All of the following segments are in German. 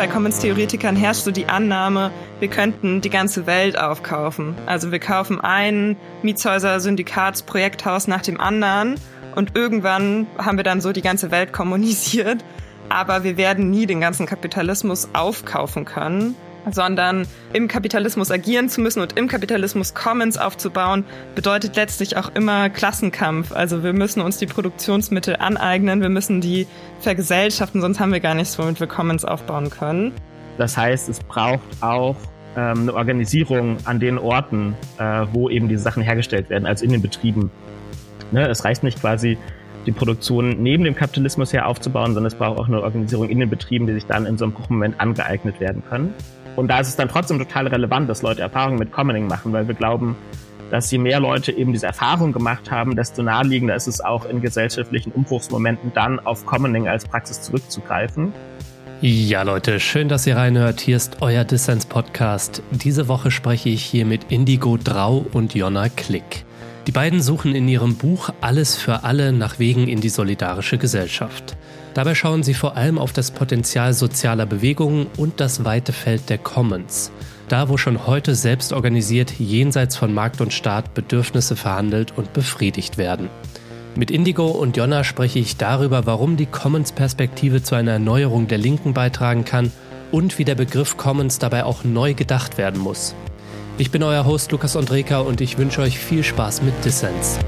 bei Commons-Theoretikern herrscht so die Annahme, wir könnten die ganze Welt aufkaufen. Also wir kaufen ein Mietshäuser-Syndikatsprojekthaus nach dem anderen und irgendwann haben wir dann so die ganze Welt kommunisiert. Aber wir werden nie den ganzen Kapitalismus aufkaufen können, sondern im Kapitalismus agieren zu müssen und im Kapitalismus Commons aufzubauen, bedeutet letztlich auch immer Klassenkampf. Also wir müssen uns die Produktionsmittel aneignen, wir müssen die vergesellschaften, sonst haben wir gar nichts, womit wir Commons aufbauen können. Das heißt, es braucht auch eine Organisierung an den Orten, wo eben diese Sachen hergestellt werden, also in den Betrieben. Ne? Es reicht nicht quasi, die Produktion neben dem Kapitalismus her aufzubauen, sondern es braucht auch eine Organisierung in den Betrieben, die sich dann in so einem Bruchmoment angeeignet werden können. Und da ist es dann trotzdem total relevant, dass Leute Erfahrungen mit Commoning machen, weil wir glauben, dass je mehr Leute eben diese Erfahrung gemacht haben, desto naheliegender ist es auch in gesellschaftlichen Umbruchsmomenten dann auf Commoning als Praxis zurückzugreifen. Ja, Leute, schön, dass ihr reinhört. Hier ist euer Dissens-Podcast. Diese Woche spreche ich hier mit Indigo Drau und Jonna Klick. Die beiden suchen in ihrem Buch Alles für alle nach Wegen in die solidarische Gesellschaft. Dabei schauen sie vor allem auf das Potenzial sozialer Bewegungen und das weite Feld der Commons. Da, wo schon heute selbst organisiert, jenseits von Markt und Staat Bedürfnisse verhandelt und befriedigt werden. Mit Indigo und Jonna spreche ich darüber, warum die Commons-Perspektive zu einer Erneuerung der Linken beitragen kann und wie der Begriff Commons dabei auch neu gedacht werden muss. Ich bin euer Host Lukas Andreka und ich wünsche euch viel Spaß mit Dissens.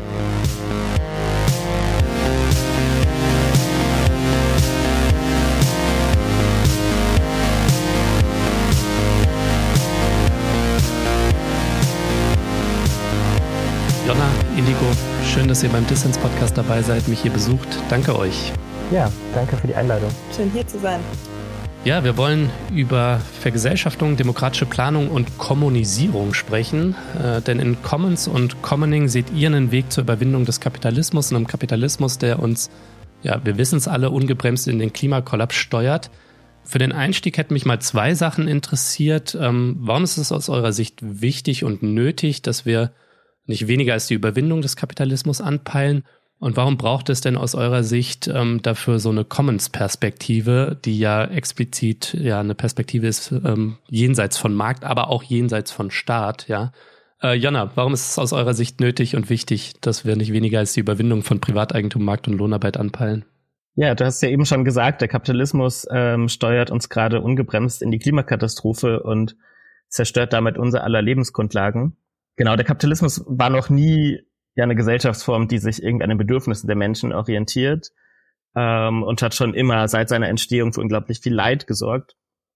Jonna, Indigo, schön, dass ihr beim Dissens-Podcast dabei seid, mich hier besucht. Danke euch. Ja, danke für die Einladung. Schön hier zu sein. Ja, wir wollen über Vergesellschaftung, demokratische Planung und Kommunisierung sprechen. Denn in Commons und Commoning seht ihr einen Weg zur Überwindung des Kapitalismus, einem Kapitalismus, der uns, ja, wir wissen es alle, ungebremst in den Klimakollaps steuert. Für den Einstieg hätten mich mal zwei Sachen interessiert. Warum ist es aus eurer Sicht wichtig und nötig, dass wir nicht weniger als die Überwindung des Kapitalismus anpeilen? Und warum braucht es denn aus eurer Sicht dafür so eine Commons-Perspektive, die ja explizit ja eine Perspektive ist jenseits von Markt, aber auch jenseits von Staat? Ja, Jonna, warum ist es aus eurer Sicht nötig und wichtig, dass wir nicht weniger als die Überwindung von Privateigentum, Markt und Lohnarbeit anpeilen? Ja, du hast ja eben schon gesagt, der Kapitalismus steuert uns gerade ungebremst in die Klimakatastrophe und zerstört damit unser aller Lebensgrundlagen. Genau, der Kapitalismus war noch nie ja eine Gesellschaftsform, die sich irgendwie an den Bedürfnissen der Menschen orientiert und hat schon immer seit seiner Entstehung für unglaublich viel Leid gesorgt.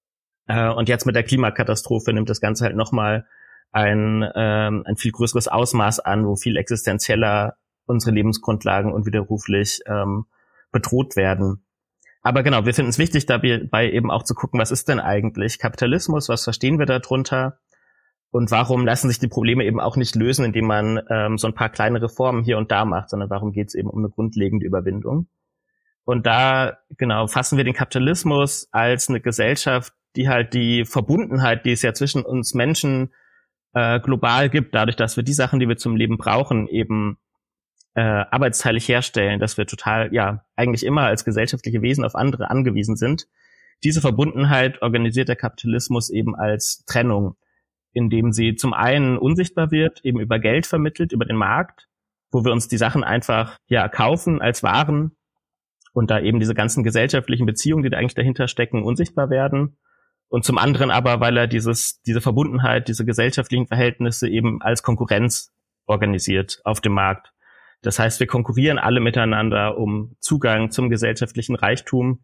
Und jetzt mit der Klimakatastrophe nimmt das Ganze halt nochmal ein viel größeres Ausmaß an, wo viel existenzieller unsere Lebensgrundlagen unwiderruflich bedroht werden. Aber genau, wir finden es wichtig, dabei eben auch zu gucken, was ist denn eigentlich Kapitalismus, was verstehen wir darunter? Und warum lassen sich die Probleme eben auch nicht lösen, indem man so ein paar kleine Reformen hier und da macht, sondern warum geht es eben um eine grundlegende Überwindung? Und da, genau, fassen wir den Kapitalismus als eine Gesellschaft, die halt die Verbundenheit, die es ja zwischen uns Menschen global gibt, dadurch, dass wir die Sachen, die wir zum Leben brauchen, eben arbeitsteilig herstellen, dass wir total, ja, eigentlich immer als gesellschaftliche Wesen auf andere angewiesen sind. Diese Verbundenheit organisiert der Kapitalismus eben als Trennung, indem sie zum einen unsichtbar wird, eben über Geld vermittelt, über den Markt, wo wir uns die Sachen einfach ja kaufen als Waren und da eben diese ganzen gesellschaftlichen Beziehungen, die da eigentlich dahinter stecken, unsichtbar werden. Und zum anderen aber, weil er diese Verbundenheit, diese gesellschaftlichen Verhältnisse eben als Konkurrenz organisiert auf dem Markt. Das heißt, wir konkurrieren alle miteinander um Zugang zum gesellschaftlichen Reichtum.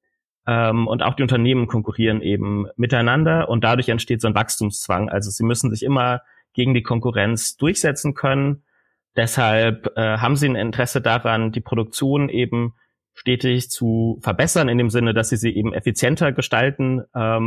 Und auch die Unternehmen konkurrieren eben miteinander und dadurch entsteht so ein Wachstumszwang. Also sie müssen sich immer gegen die Konkurrenz durchsetzen können. Deshalb haben sie ein Interesse daran, die Produktion eben stetig zu verbessern, in dem Sinne, dass sie eben effizienter gestalten.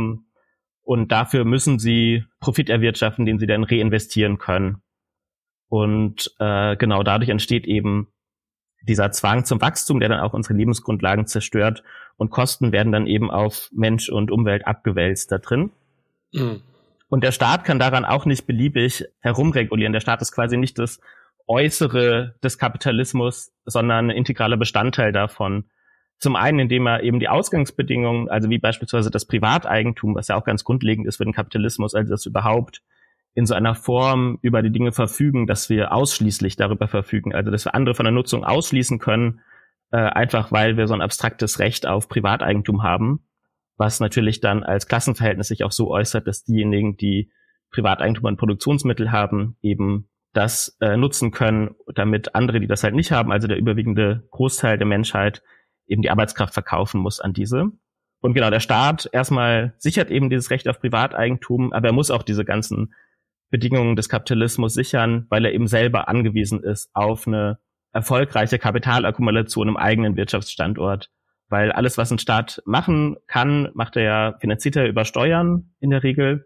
Und dafür müssen sie Profit erwirtschaften, den sie dann reinvestieren können. Und genau dadurch entsteht eben dieser Zwang zum Wachstum, der dann auch unsere Lebensgrundlagen zerstört und Kosten werden dann eben auf Mensch und Umwelt abgewälzt da drin. Mhm. Und der Staat kann daran auch nicht beliebig herumregulieren. Der Staat ist quasi nicht das Äußere des Kapitalismus, sondern ein integraler Bestandteil davon. Zum einen, indem er eben die Ausgangsbedingungen, also wie beispielsweise das Privateigentum, was ja auch ganz grundlegend ist für den Kapitalismus, also dass wir überhaupt in so einer Form über die Dinge verfügen, dass wir ausschließlich darüber verfügen, also dass wir andere von der Nutzung ausschließen können, einfach weil wir so ein abstraktes Recht auf Privateigentum haben, was natürlich dann als Klassenverhältnis sich auch so äußert, dass diejenigen, die Privateigentum an Produktionsmittel haben, eben das nutzen können, damit andere, die das halt nicht haben, also der überwiegende Großteil der Menschheit, eben die Arbeitskraft verkaufen muss an diese. Und genau, der Staat erstmal sichert eben dieses Recht auf Privateigentum, aber er muss auch diese ganzen Bedingungen des Kapitalismus sichern, weil er eben selber angewiesen ist auf eine erfolgreiche Kapitalakkumulation im eigenen Wirtschaftsstandort. Weil alles, was ein Staat machen kann, finanziert er über Steuern in der Regel.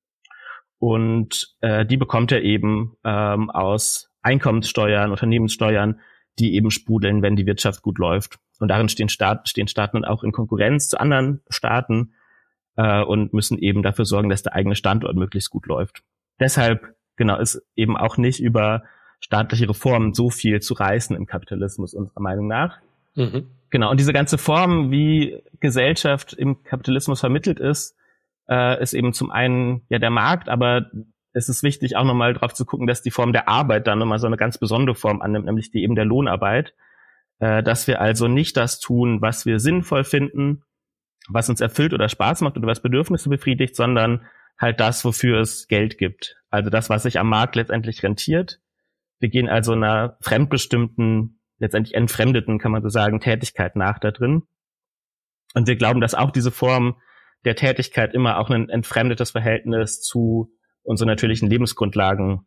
Und die bekommt er eben aus Einkommenssteuern, Unternehmenssteuern, die eben sprudeln, wenn die Wirtschaft gut läuft. Und darin stehen Staaten dann auch in Konkurrenz zu anderen Staaten und müssen eben dafür sorgen, dass der eigene Standort möglichst gut läuft. Deshalb, genau, ist eben auch nicht über staatliche Reformen so viel zu reißen im Kapitalismus, unserer Meinung nach. Mhm. Genau, und diese ganze Form, wie Gesellschaft im Kapitalismus vermittelt ist eben zum einen ja der Markt, aber es ist wichtig, auch nochmal drauf zu gucken, dass die Form der Arbeit dann nochmal so eine ganz besondere Form annimmt, nämlich die eben der Lohnarbeit. Dass wir also nicht das tun, was wir sinnvoll finden, was uns erfüllt oder Spaß macht oder was Bedürfnisse befriedigt, sondern halt das, wofür es Geld gibt. Also das, was sich am Markt letztendlich rentiert. Wir gehen also einer fremdbestimmten, letztendlich entfremdeten, kann man so sagen, Tätigkeit nach da drin. Und wir glauben, dass auch diese Form der Tätigkeit immer auch ein entfremdetes Verhältnis zu unseren natürlichen Lebensgrundlagen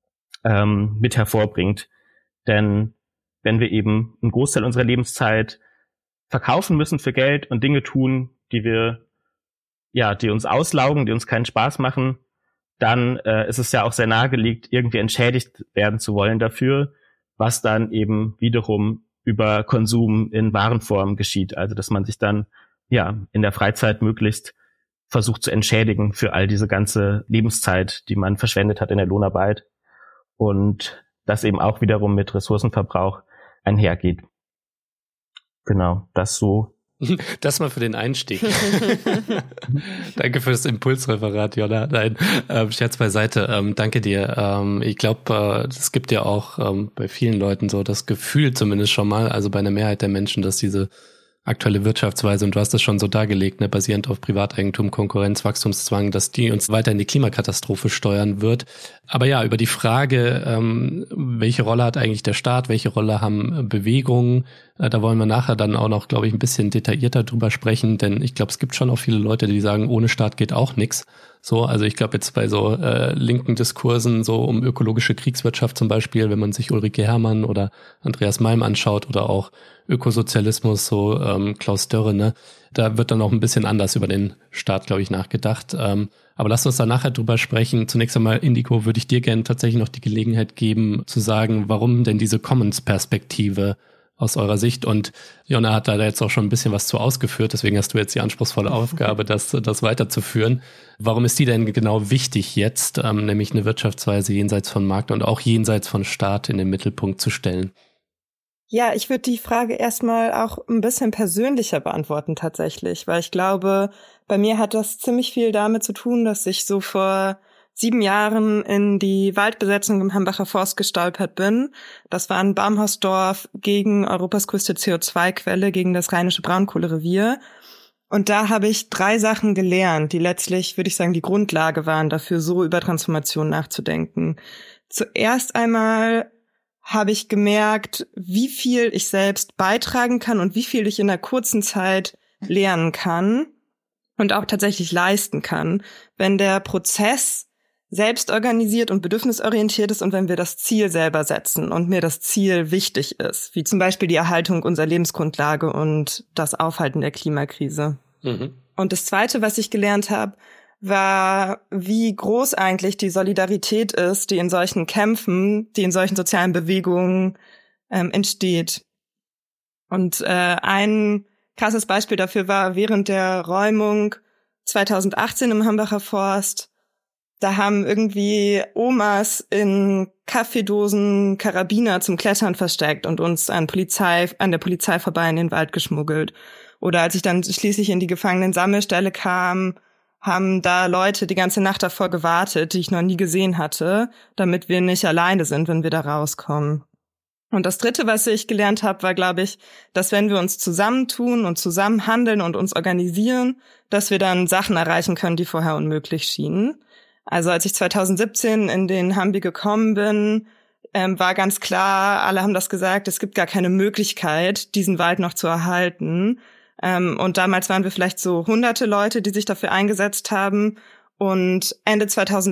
mit hervorbringt. Denn wenn wir eben einen Großteil unserer Lebenszeit verkaufen müssen für Geld und Dinge tun, die uns auslaugen, die uns keinen Spaß machen, dann ist es ja auch sehr nahegelegt, irgendwie entschädigt werden zu wollen dafür, was dann eben wiederum über Konsum in Warenform geschieht. Also dass man sich dann in der Freizeit möglichst versucht zu entschädigen für all diese ganze Lebenszeit, die man verschwendet hat in der Lohnarbeit. Und das eben auch wiederum mit Ressourcenverbrauch einhergeht. Genau, das so. Das mal für den Einstieg. Danke für das Impulsreferat, Jonna. Nein, Scherz beiseite. Danke dir. Ich glaube, es gibt ja auch bei vielen Leuten so das Gefühl zumindest schon mal, also bei einer Mehrheit der Menschen, dass diese aktuelle Wirtschaftsweise, und du hast das schon so dargelegt, ne, basierend auf Privateigentum, Konkurrenz, Wachstumszwang, dass die uns weiter in die Klimakatastrophe steuern wird. Aber ja, über die Frage, welche Rolle hat eigentlich der Staat, welche Rolle haben Bewegungen, da wollen wir nachher dann auch noch, glaube ich, ein bisschen detaillierter drüber sprechen, denn ich glaube, es gibt schon auch viele Leute, die sagen, ohne Staat geht auch nichts. So, also ich glaube jetzt bei so linken Diskursen so um ökologische Kriegswirtschaft zum Beispiel, wenn man sich Ulrike Herrmann oder Andreas Malm anschaut oder auch Ökosozialismus, so Klaus Dörre, ne, da wird dann auch ein bisschen anders über den Staat, glaube ich, nachgedacht. Aber lass uns da nachher drüber sprechen. Zunächst einmal, Indigo, würde ich dir gerne tatsächlich noch die Gelegenheit geben, zu sagen, warum denn diese Commons-Perspektive aus eurer Sicht? Und Jonna hat da jetzt auch schon ein bisschen was zu ausgeführt, deswegen hast du jetzt die anspruchsvolle Aufgabe, das weiterzuführen. Warum ist die denn genau wichtig jetzt, nämlich eine Wirtschaftsweise jenseits von Markt und auch jenseits von Staat in den Mittelpunkt zu stellen? Ja, ich würde die Frage erstmal auch ein bisschen persönlicher beantworten tatsächlich, weil ich glaube, bei mir hat das ziemlich viel damit zu tun, dass ich so vor 7 Jahren in die Waldbesetzung im Hambacher Forst gestolpert bin. Das war ein Baumhausdorf gegen Europas größte CO2-Quelle, gegen das Rheinische Braunkohlerevier. Und da habe ich 3 Sachen gelernt, die letztlich, würde ich sagen, die Grundlage waren dafür, so über Transformation nachzudenken. Zuerst einmal habe ich gemerkt, wie viel ich selbst beitragen kann und wie viel ich in einer kurzen Zeit lernen kann und auch tatsächlich leisten kann, wenn der Prozess selbst organisiert und bedürfnisorientiert ist und wenn wir das Ziel selber setzen und mir das Ziel wichtig ist, wie zum Beispiel die Erhaltung unserer Lebensgrundlage und das Aufhalten der Klimakrise. Mhm. Und das Zweite, was ich gelernt habe, war, wie groß eigentlich die Solidarität ist, die in solchen Kämpfen, die in solchen sozialen Bewegungen entsteht. Und ein krasses Beispiel dafür war während der Räumung 2018 im Hambacher Forst, Da haben irgendwie Omas in Kaffeedosen Karabiner zum Klettern versteckt und uns an der Polizei vorbei in den Wald geschmuggelt. Oder als ich dann schließlich in die Gefangenen-Sammelstelle kam, haben da Leute die ganze Nacht davor gewartet, die ich noch nie gesehen hatte, damit wir nicht alleine sind, wenn wir da rauskommen. Und das Dritte, was ich gelernt habe, war, glaube ich, dass wenn wir uns zusammentun und zusammen handeln und uns organisieren, dass wir dann Sachen erreichen können, die vorher unmöglich schienen. Also als ich 2017 in den Hambi gekommen bin, war ganz klar, alle haben das gesagt, es gibt gar keine Möglichkeit, diesen Wald noch zu erhalten. Und damals waren wir vielleicht so hunderte Leute, die sich dafür eingesetzt haben. Und Ende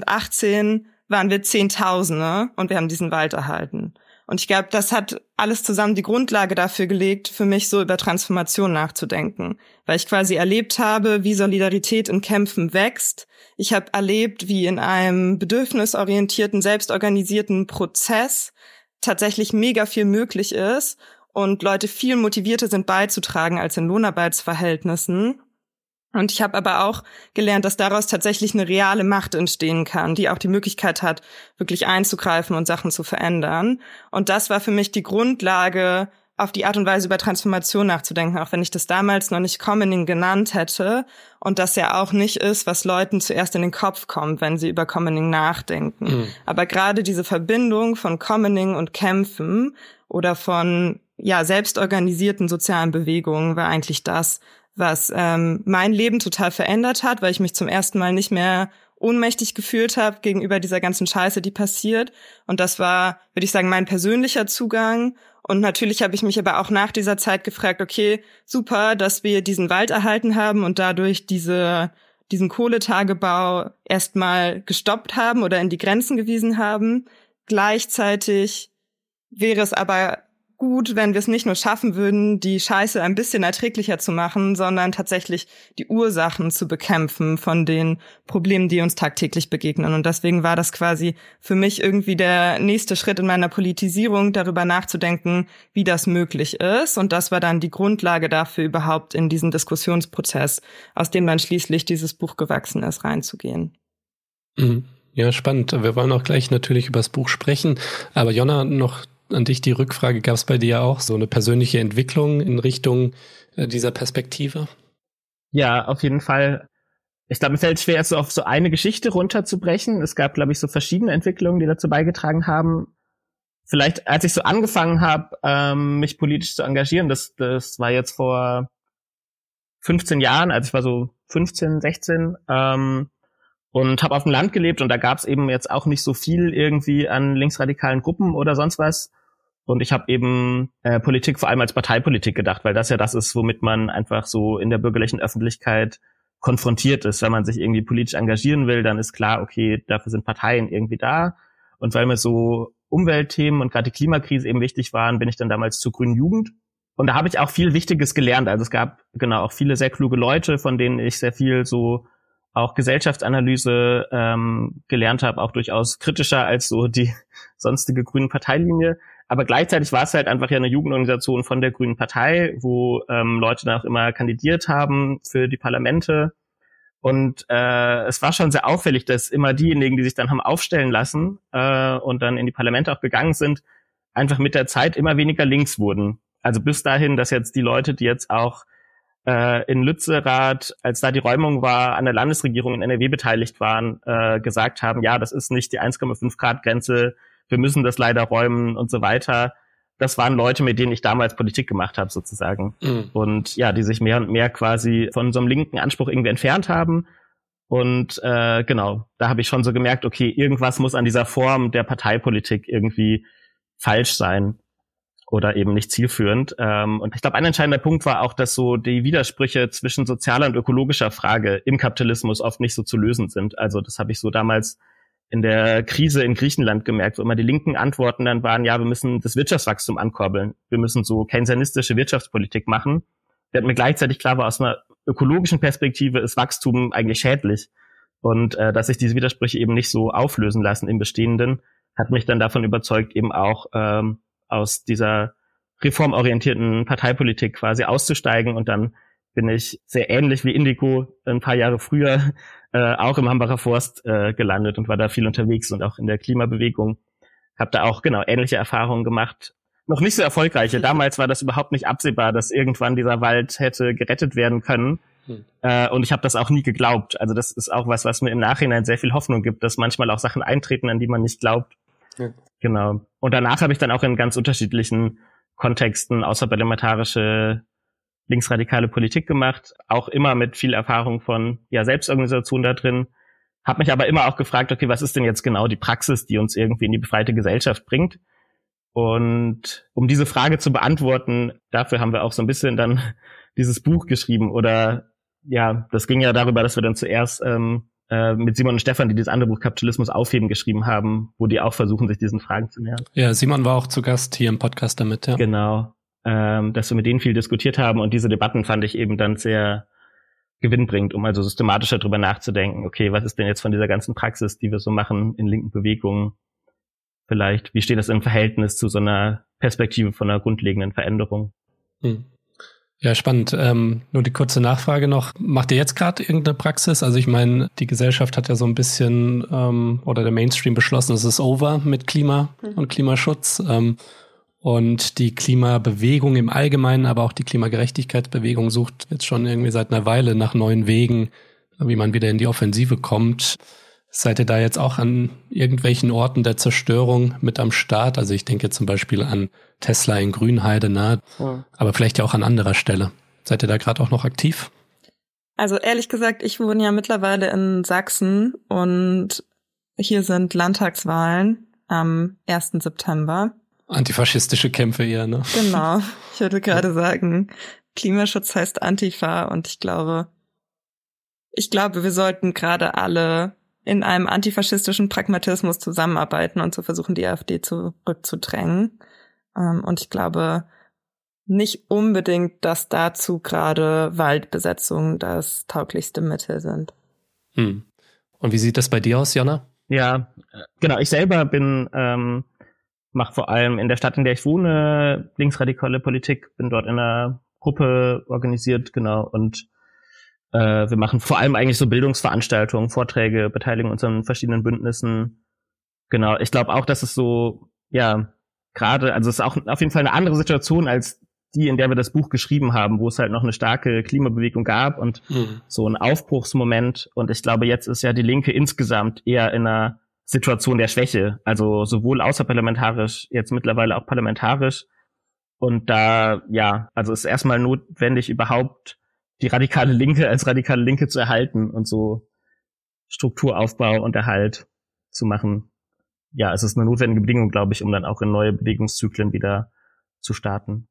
2018 waren wir Zehntausende und wir haben diesen Wald erhalten. Und ich glaube, das hat alles zusammen die Grundlage dafür gelegt, für mich so über Transformation nachzudenken. Weil ich quasi erlebt habe, wie Solidarität in Kämpfen wächst. Ich habe erlebt, wie in einem bedürfnisorientierten, selbstorganisierten Prozess tatsächlich mega viel möglich ist und Leute viel motivierter sind beizutragen als in Lohnarbeitsverhältnissen. Und ich habe aber auch gelernt, dass daraus tatsächlich eine reale Macht entstehen kann, die auch die Möglichkeit hat, wirklich einzugreifen und Sachen zu verändern. Und das war für mich die Grundlage, auf die Art und Weise über Transformation nachzudenken, auch wenn ich das damals noch nicht Commoning genannt hätte und das ja auch nicht ist, was Leuten zuerst in den Kopf kommt, wenn sie über Commoning nachdenken. Mhm. Aber gerade diese Verbindung von Commoning und Kämpfen oder von selbstorganisierten sozialen Bewegungen war eigentlich das, was mein Leben total verändert hat, weil ich mich zum ersten Mal nicht mehr ohnmächtig gefühlt habe gegenüber dieser ganzen Scheiße, die passiert. Und das war, würde ich sagen, mein persönlicher Zugang. Und natürlich habe ich mich aber auch nach dieser Zeit gefragt, okay, super, dass wir diesen Wald erhalten haben und dadurch diesen Kohletagebau erstmal gestoppt haben oder in die Grenzen gewiesen haben. Gleichzeitig wäre es aber gut, wenn wir es nicht nur schaffen würden, die Scheiße ein bisschen erträglicher zu machen, sondern tatsächlich die Ursachen zu bekämpfen von den Problemen, die uns tagtäglich begegnen. Und deswegen war das quasi für mich irgendwie der nächste Schritt in meiner Politisierung, darüber nachzudenken, wie das möglich ist. Und das war dann die Grundlage dafür, überhaupt in diesen Diskussionsprozess, aus dem dann schließlich dieses Buch gewachsen ist, reinzugehen. Mhm. Ja, spannend. Wir wollen auch gleich natürlich über das Buch sprechen. Aber Jonna, noch an dich die Rückfrage, gab es bei dir auch so eine persönliche Entwicklung in Richtung dieser Perspektive? Ja, auf jeden Fall. Ich glaube, mir fällt es schwer, es so auf so eine Geschichte runterzubrechen. Es gab, glaube ich, so verschiedene Entwicklungen, die dazu beigetragen haben. Vielleicht, als ich so angefangen habe, mich politisch zu engagieren, das war jetzt vor 15 Jahren, also ich war so 15, 16, und habe auf dem Land gelebt und da gab es eben jetzt auch nicht so viel irgendwie an linksradikalen Gruppen oder sonst was. Und ich habe eben Politik vor allem als Parteipolitik gedacht, weil das ja das ist, womit man einfach so in der bürgerlichen Öffentlichkeit konfrontiert ist. Wenn man sich irgendwie politisch engagieren will, dann ist klar, okay, dafür sind Parteien irgendwie da. Und weil mir so Umweltthemen und gerade die Klimakrise eben wichtig waren, bin ich dann damals zur Grünen Jugend. Und da habe ich auch viel Wichtiges gelernt. Also es gab genau auch viele sehr kluge Leute, von denen ich sehr viel so auch Gesellschaftsanalyse gelernt habe, auch durchaus kritischer als so die sonstige grüne Parteilinie. Aber gleichzeitig war es halt einfach ja eine Jugendorganisation von der Grünen Partei, wo Leute dann auch immer kandidiert haben für die Parlamente. Und es war schon sehr auffällig, dass immer diejenigen, die sich dann haben aufstellen lassen und dann in die Parlamente auch gegangen sind, einfach mit der Zeit immer weniger links wurden. Also bis dahin, dass jetzt die Leute, die jetzt auch in Lützerath, als da die Räumung war, an der Landesregierung in NRW beteiligt waren, gesagt haben, ja, das ist nicht die 1,5 Grad Grenze, wir müssen das leider räumen und so weiter. Das waren Leute, mit denen ich damals Politik gemacht habe, sozusagen. Mhm. Und ja, die sich mehr und mehr quasi von so einem linken Anspruch irgendwie entfernt haben. Und genau, da habe ich schon so gemerkt, okay, irgendwas muss an dieser Form der Parteipolitik irgendwie falsch sein. Oder eben nicht zielführend. Und ich glaube, ein entscheidender Punkt war auch, dass so die Widersprüche zwischen sozialer und ökologischer Frage im Kapitalismus oft nicht so zu lösen sind. Also das habe ich so damals in der Krise in Griechenland gemerkt, wo immer die linken Antworten dann waren, ja, wir müssen das Wirtschaftswachstum ankurbeln. Wir müssen so keynesianistische Wirtschaftspolitik machen. Während mir gleichzeitig klar war, aus einer ökologischen Perspektive ist Wachstum eigentlich schädlich. Und dass sich diese Widersprüche eben nicht so auflösen lassen im Bestehenden, hat mich dann davon überzeugt, eben auch aus dieser reformorientierten Parteipolitik quasi auszusteigen. Und dann bin ich sehr ähnlich wie Indigo ein paar Jahre früher auch im Hambacher Forst gelandet und war da viel unterwegs und auch in der Klimabewegung. Hab da auch ähnliche Erfahrungen gemacht. Noch nicht so erfolgreiche. Damals war das überhaupt nicht absehbar, dass irgendwann dieser Wald hätte gerettet werden können. Und ich habe das auch nie geglaubt. Also das ist auch was mir im Nachhinein sehr viel Hoffnung gibt, dass manchmal auch Sachen eintreten, an die man nicht glaubt. Ja. Genau. Und danach habe ich dann auch in ganz unterschiedlichen Kontexten außerparlamentarische linksradikale Politik gemacht, auch immer mit viel Erfahrung von Selbstorganisation da drin. Habe mich aber immer auch gefragt, okay, was ist denn jetzt genau die Praxis, die uns irgendwie in die befreite Gesellschaft bringt? Und um diese Frage zu beantworten, dafür haben wir auch so ein bisschen dann dieses Buch geschrieben. Oder das ging ja darüber, dass wir dann zuerst mit Simon und Stefan, die dieses andere Buch Kapitalismus aufheben geschrieben haben, wo die auch versuchen, sich diesen Fragen zu nähern. Ja, Simon war auch zu Gast hier im Podcast damit, ja. Genau, dass wir mit denen viel diskutiert haben und diese Debatten fand ich eben dann sehr gewinnbringend, um also systematischer drüber nachzudenken, okay, was ist denn jetzt von dieser ganzen Praxis, die wir so machen in linken Bewegungen, vielleicht, wie steht das im Verhältnis zu so einer Perspektive von einer grundlegenden Veränderung? Ja, spannend. Nur die kurze Nachfrage noch. Macht ihr jetzt gerade irgendeine Praxis? Also ich meine, die Gesellschaft hat ja so ein bisschen oder der Mainstream beschlossen, es ist over mit Klima und Klimaschutz. Und die Klimabewegung im Allgemeinen, aber auch die Klimagerechtigkeitsbewegung sucht jetzt schon irgendwie seit einer Weile nach neuen Wegen, wie man wieder in die Offensive kommt. Seid ihr da jetzt auch an irgendwelchen Orten der Zerstörung mit am Start? Also ich denke zum Beispiel an Tesla in Grünheide nahe, aber vielleicht ja auch an anderer Stelle. Seid ihr da gerade auch noch aktiv? Also ehrlich gesagt, ich wohne ja mittlerweile in Sachsen und hier sind Landtagswahlen am 1. September. Antifaschistische Kämpfe eher, ne? Genau. Ich würde gerade sagen, Klimaschutz heißt Antifa und ich glaube, wir sollten gerade alle in einem antifaschistischen Pragmatismus zusammenarbeiten und so versuchen, die AfD zurückzudrängen. Und ich glaube nicht unbedingt, dass dazu gerade Waldbesetzungen das tauglichste Mittel sind. Und wie sieht das bei dir aus, Jonna? Ja, genau. Ich selber mache vor allem in der Stadt, in der ich wohne, linksradikale Politik, bin dort in einer Gruppe organisiert, genau, und wir machen vor allem eigentlich so Bildungsveranstaltungen, Vorträge, beteiligen uns an verschiedenen Bündnissen. Genau, ich glaube auch, dass es so, gerade, also es ist auch auf jeden Fall eine andere Situation als die, in der wir das Buch geschrieben haben, wo es halt noch eine starke Klimabewegung gab und so ein Aufbruchsmoment. Und ich glaube, jetzt ist ja die Linke insgesamt eher in einer Situation der Schwäche, also sowohl außerparlamentarisch, jetzt mittlerweile auch parlamentarisch. Und da, also ist erstmal notwendig, überhaupt die radikale Linke als radikale Linke zu erhalten und so Strukturaufbau und Erhalt zu machen. Ja, es ist eine notwendige Bedingung, glaube ich, um dann auch in neue Bewegungszyklen wieder zu starten.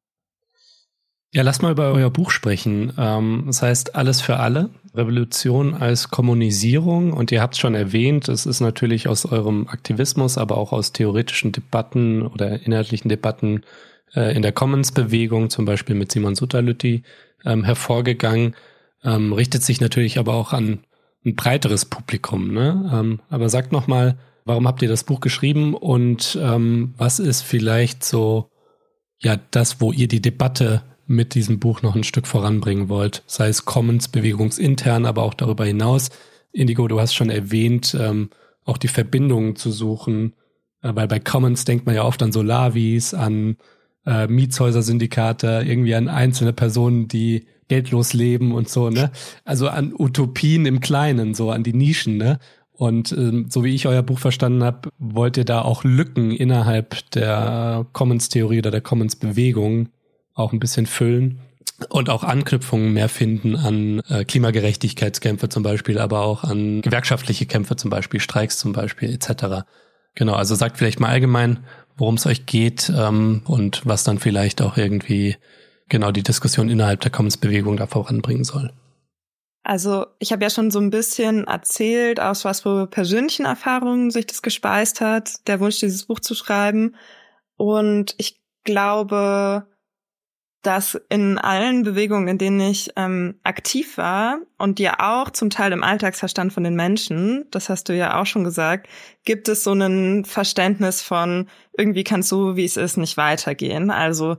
Ja, lass mal über euer Buch sprechen. Das heißt Alles für alle, Revolution als Kommunisierung. Und ihr habt es schon erwähnt, es ist natürlich aus eurem Aktivismus, aber auch aus theoretischen Debatten oder inhaltlichen Debatten in der Commons-Bewegung, zum Beispiel mit Simon Sutterlütti, hervorgegangen. Richtet sich natürlich aber auch an ein breiteres Publikum, ne? Aber sagt noch mal, warum habt ihr das Buch geschrieben und was ist vielleicht so, das, wo ihr die Debatte mit diesem Buch noch ein Stück voranbringen wollt, sei es Commons bewegungsintern, aber auch darüber hinaus. Indigo, du hast schon erwähnt, auch die Verbindungen zu suchen, weil bei Commons denkt man ja oft an Solavis, an Mietshäuser-Syndikate, irgendwie an einzelne Personen, die geldlos leben und so, ne? Also an Utopien im Kleinen, so an die Nischen, ne? Und so wie ich euer Buch verstanden habe, wollt ihr da auch Lücken innerhalb der Commons-Theorie oder der Commons-Bewegung auch ein bisschen füllen und auch Anknüpfungen mehr finden an Klimagerechtigkeitskämpfe zum Beispiel, aber auch an gewerkschaftliche Kämpfe zum Beispiel, Streiks zum Beispiel etc. Genau, also sagt vielleicht mal allgemein, worum es euch geht und was dann vielleicht auch irgendwie genau die Diskussion innerhalb der Commons-Bewegung da voranbringen soll. Also ich habe ja schon so ein bisschen erzählt, aus was für persönlichen Erfahrungen sich das gespeist hat, der Wunsch, dieses Buch zu schreiben. Und ich glaube, dass in allen Bewegungen, in denen ich aktiv war und ja auch zum Teil im Alltagsverstand von den Menschen, das hast du ja auch schon gesagt, gibt es so ein Verständnis von, irgendwie kann es so, wie es ist, nicht weitergehen. Also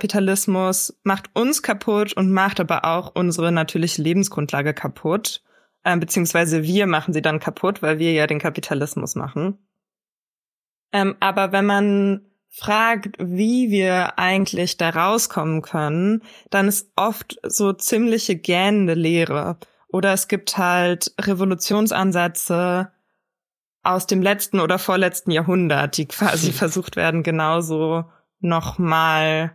Kapitalismus macht uns kaputt und macht aber auch unsere natürliche Lebensgrundlage kaputt. beziehungsweise wir machen sie dann kaputt, weil wir ja den Kapitalismus machen. Aber wenn man fragt, wie wir eigentlich da rauskommen können, dann ist oft so ziemliche gähnende Leere. Oder es gibt halt Revolutionsansätze aus dem letzten oder vorletzten Jahrhundert, die quasi versucht werden, genauso nochmal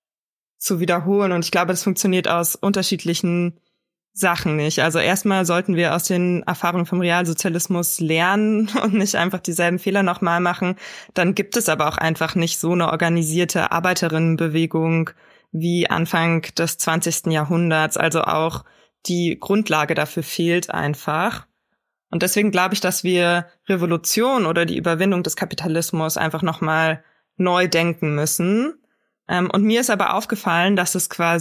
zu wiederholen. Und ich glaube, das funktioniert aus unterschiedlichen Sachen nicht. Also erstmal sollten wir aus den Erfahrungen vom Realsozialismus lernen und nicht einfach dieselben Fehler nochmal machen. Dann gibt es aber auch einfach nicht so eine organisierte Arbeiterinnenbewegung wie Anfang des 20. Jahrhunderts. Also auch die Grundlage dafür fehlt einfach. Und deswegen glaube ich, dass wir Revolution oder die Überwindung des Kapitalismus einfach nochmal neu denken müssen. Und mir ist aber aufgefallen, dass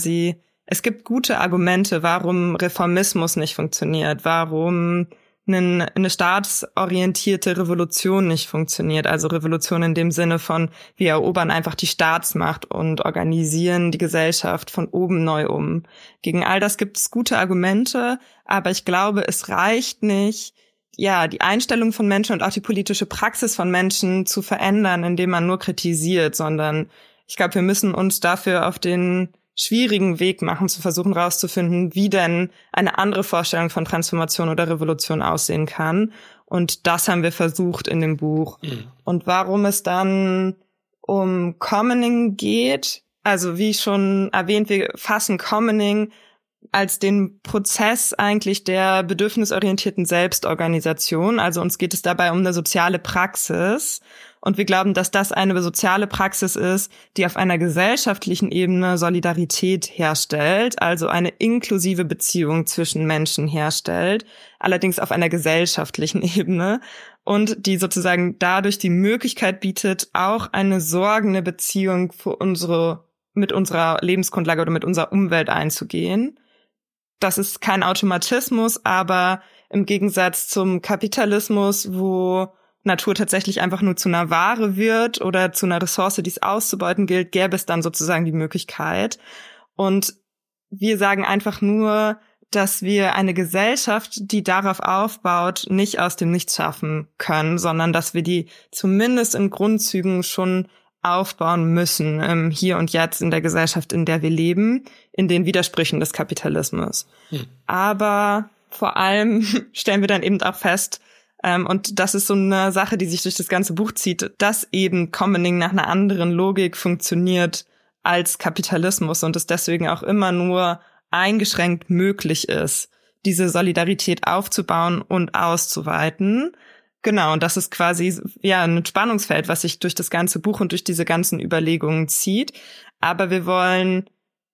es gibt gute Argumente, warum Reformismus nicht funktioniert, warum eine staatsorientierte Revolution nicht funktioniert. Also Revolution in dem Sinne von, wir erobern einfach die Staatsmacht und organisieren die Gesellschaft von oben neu um. Gegen all das gibt es gute Argumente, aber ich glaube, es reicht nicht, ja, die Einstellung von Menschen und auch die politische Praxis von Menschen zu verändern, indem man nur kritisiert, sondern ich glaube, wir müssen uns dafür auf den schwierigen Weg machen, zu versuchen rauszufinden, wie denn eine andere Vorstellung von Transformation oder Revolution aussehen kann. Und das haben wir versucht in dem Buch. Mhm. Und warum es dann um Commoning geht, also wie schon erwähnt, wir fassen Commoning als den Prozess eigentlich der bedürfnisorientierten Selbstorganisation. Also uns geht es dabei um eine soziale Praxis. Und wir glauben, dass das eine soziale Praxis ist, die auf einer gesellschaftlichen Ebene Solidarität herstellt, also eine inklusive Beziehung zwischen Menschen herstellt, allerdings auf einer gesellschaftlichen Ebene und die sozusagen dadurch die Möglichkeit bietet, auch eine sorgende Beziehung mit unserer Lebensgrundlage oder mit unserer Umwelt einzugehen. Das ist kein Automatismus, aber im Gegensatz zum Kapitalismus, wo Natur tatsächlich einfach nur zu einer Ware wird oder zu einer Ressource, die es auszubeuten gilt, gäbe es dann sozusagen die Möglichkeit. Und wir sagen einfach nur, dass wir eine Gesellschaft, die darauf aufbaut, nicht aus dem Nichts schaffen können, sondern dass wir die zumindest in Grundzügen schon aufbauen müssen, hier und jetzt in der Gesellschaft, in der wir leben, in den Widersprüchen des Kapitalismus. Aber vor allem stellen wir dann eben auch fest, und das ist so eine Sache, die sich durch das ganze Buch zieht, dass eben Commoning nach einer anderen Logik funktioniert als Kapitalismus und es deswegen auch immer nur eingeschränkt möglich ist, diese Solidarität aufzubauen und auszuweiten. Genau, und das ist quasi ja ein Spannungsfeld, was sich durch das ganze Buch und durch diese ganzen Überlegungen zieht. Aber wir wollen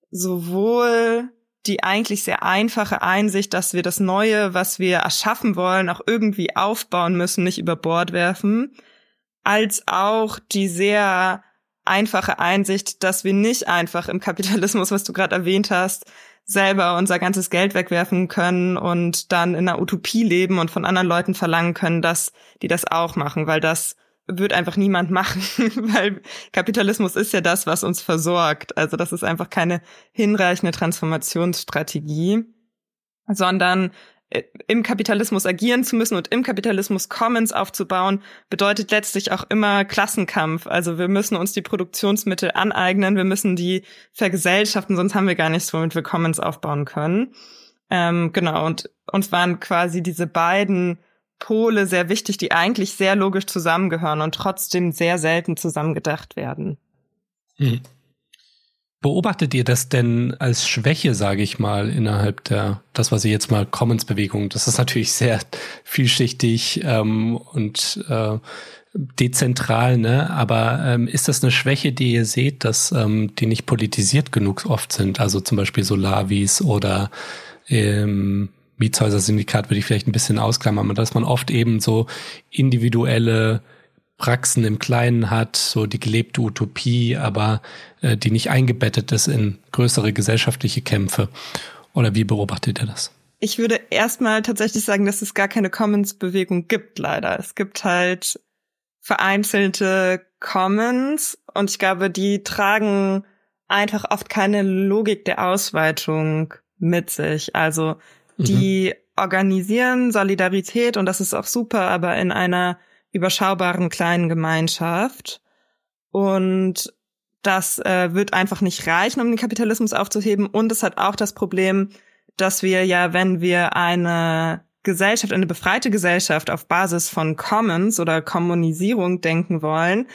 sowohl die eigentlich sehr einfache Einsicht, dass wir das Neue, was wir erschaffen wollen, auch irgendwie aufbauen müssen, nicht über Bord werfen, als auch die sehr einfache Einsicht, dass wir nicht einfach im Kapitalismus, was du gerade erwähnt hast, selber unser ganzes Geld wegwerfen können und dann in einer Utopie leben und von anderen Leuten verlangen können, dass die das auch machen, weil das wird einfach niemand machen, weil Kapitalismus ist ja das, was uns versorgt. Also das ist einfach keine hinreichende Transformationsstrategie, sondern im Kapitalismus agieren zu müssen und im Kapitalismus Commons aufzubauen, bedeutet letztlich auch immer Klassenkampf. Also wir müssen uns die Produktionsmittel aneignen, wir müssen die vergesellschaften, sonst haben wir gar nichts, womit wir Commons aufbauen können. Genau, und uns waren quasi diese beiden Pole sehr wichtig, die eigentlich sehr logisch zusammengehören und trotzdem sehr selten zusammengedacht werden. Beobachtet ihr das denn als Schwäche, sage ich mal, innerhalb das, was ihr jetzt mal Commons-Bewegung, das ist natürlich sehr vielschichtig und dezentral, ne? Aber ist das eine Schwäche, die ihr seht, dass die nicht politisiert genug oft sind? Also zum Beispiel Solavis oder Mietshäuser-Syndikat würde ich vielleicht ein bisschen ausklammern, aber dass man oft eben so individuelle Praxen im Kleinen hat, so die gelebte Utopie, aber die nicht eingebettet ist in größere gesellschaftliche Kämpfe. Oder wie beobachtet ihr das? Ich würde erstmal tatsächlich sagen, dass es gar keine Commons-Bewegung gibt, leider. Es gibt halt vereinzelte Commons und ich glaube, die tragen einfach oft keine Logik der Ausweitung mit sich. Also die organisieren Solidarität, und das ist auch super, aber in einer überschaubaren kleinen Gemeinschaft. Und das wird einfach nicht reichen, um den Kapitalismus aufzuheben. Und es hat auch das Problem, dass wir ja, wenn wir eine Gesellschaft, eine befreite Gesellschaft auf Basis von Commons oder Kommunisierung denken wollen,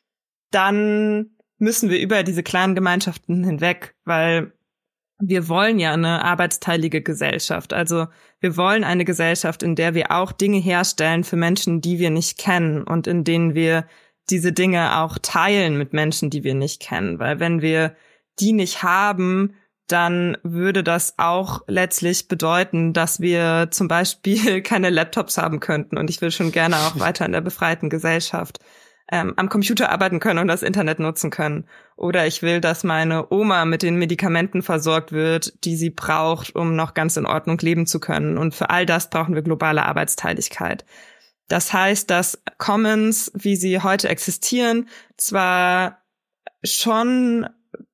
dann müssen wir über diese kleinen Gemeinschaften hinweg, weil wir wollen ja eine arbeitsteilige Gesellschaft. Also wir wollen eine Gesellschaft, in der wir auch Dinge herstellen für Menschen, die wir nicht kennen, und in denen wir diese Dinge auch teilen mit Menschen, die wir nicht kennen. Weil wenn wir die nicht haben, dann würde das auch letztlich bedeuten, dass wir zum Beispiel keine Laptops haben könnten. Und ich will schon gerne auch weiter in der befreiten Gesellschaft am Computer arbeiten können und das Internet nutzen können. Oder ich will, dass meine Oma mit den Medikamenten versorgt wird, die sie braucht, um noch ganz in Ordnung leben zu können. Und für all das brauchen wir globale Arbeitsteiligkeit. Das heißt, dass Commons, wie sie heute existieren, zwar schon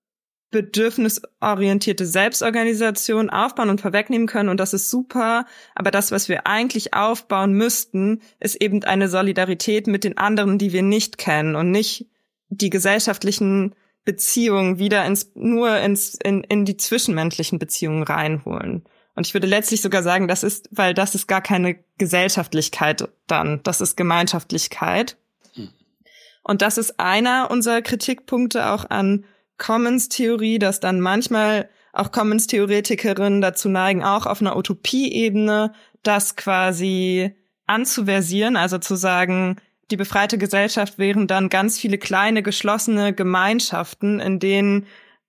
bedürfnisorientierte Selbstorganisation aufbauen und vorwegnehmen können, und das ist super, aber das, was wir eigentlich aufbauen müssten, ist eben eine Solidarität mit den anderen, die wir nicht kennen, und nicht die gesellschaftlichen Beziehungen wieder in die zwischenmenschlichen Beziehungen reinholen. Und ich würde letztlich sogar sagen, das ist gar keine Gesellschaftlichkeit dann, das ist Gemeinschaftlichkeit. Und das ist einer unserer Kritikpunkte auch an Commons-Theorie, dass dann manchmal auch Commons-Theoretikerinnen dazu neigen, auch auf einer Utopie-Ebene das quasi anzuversieren, also zu sagen, die befreite Gesellschaft wären dann ganz viele kleine, geschlossene Gemeinschaften, in denen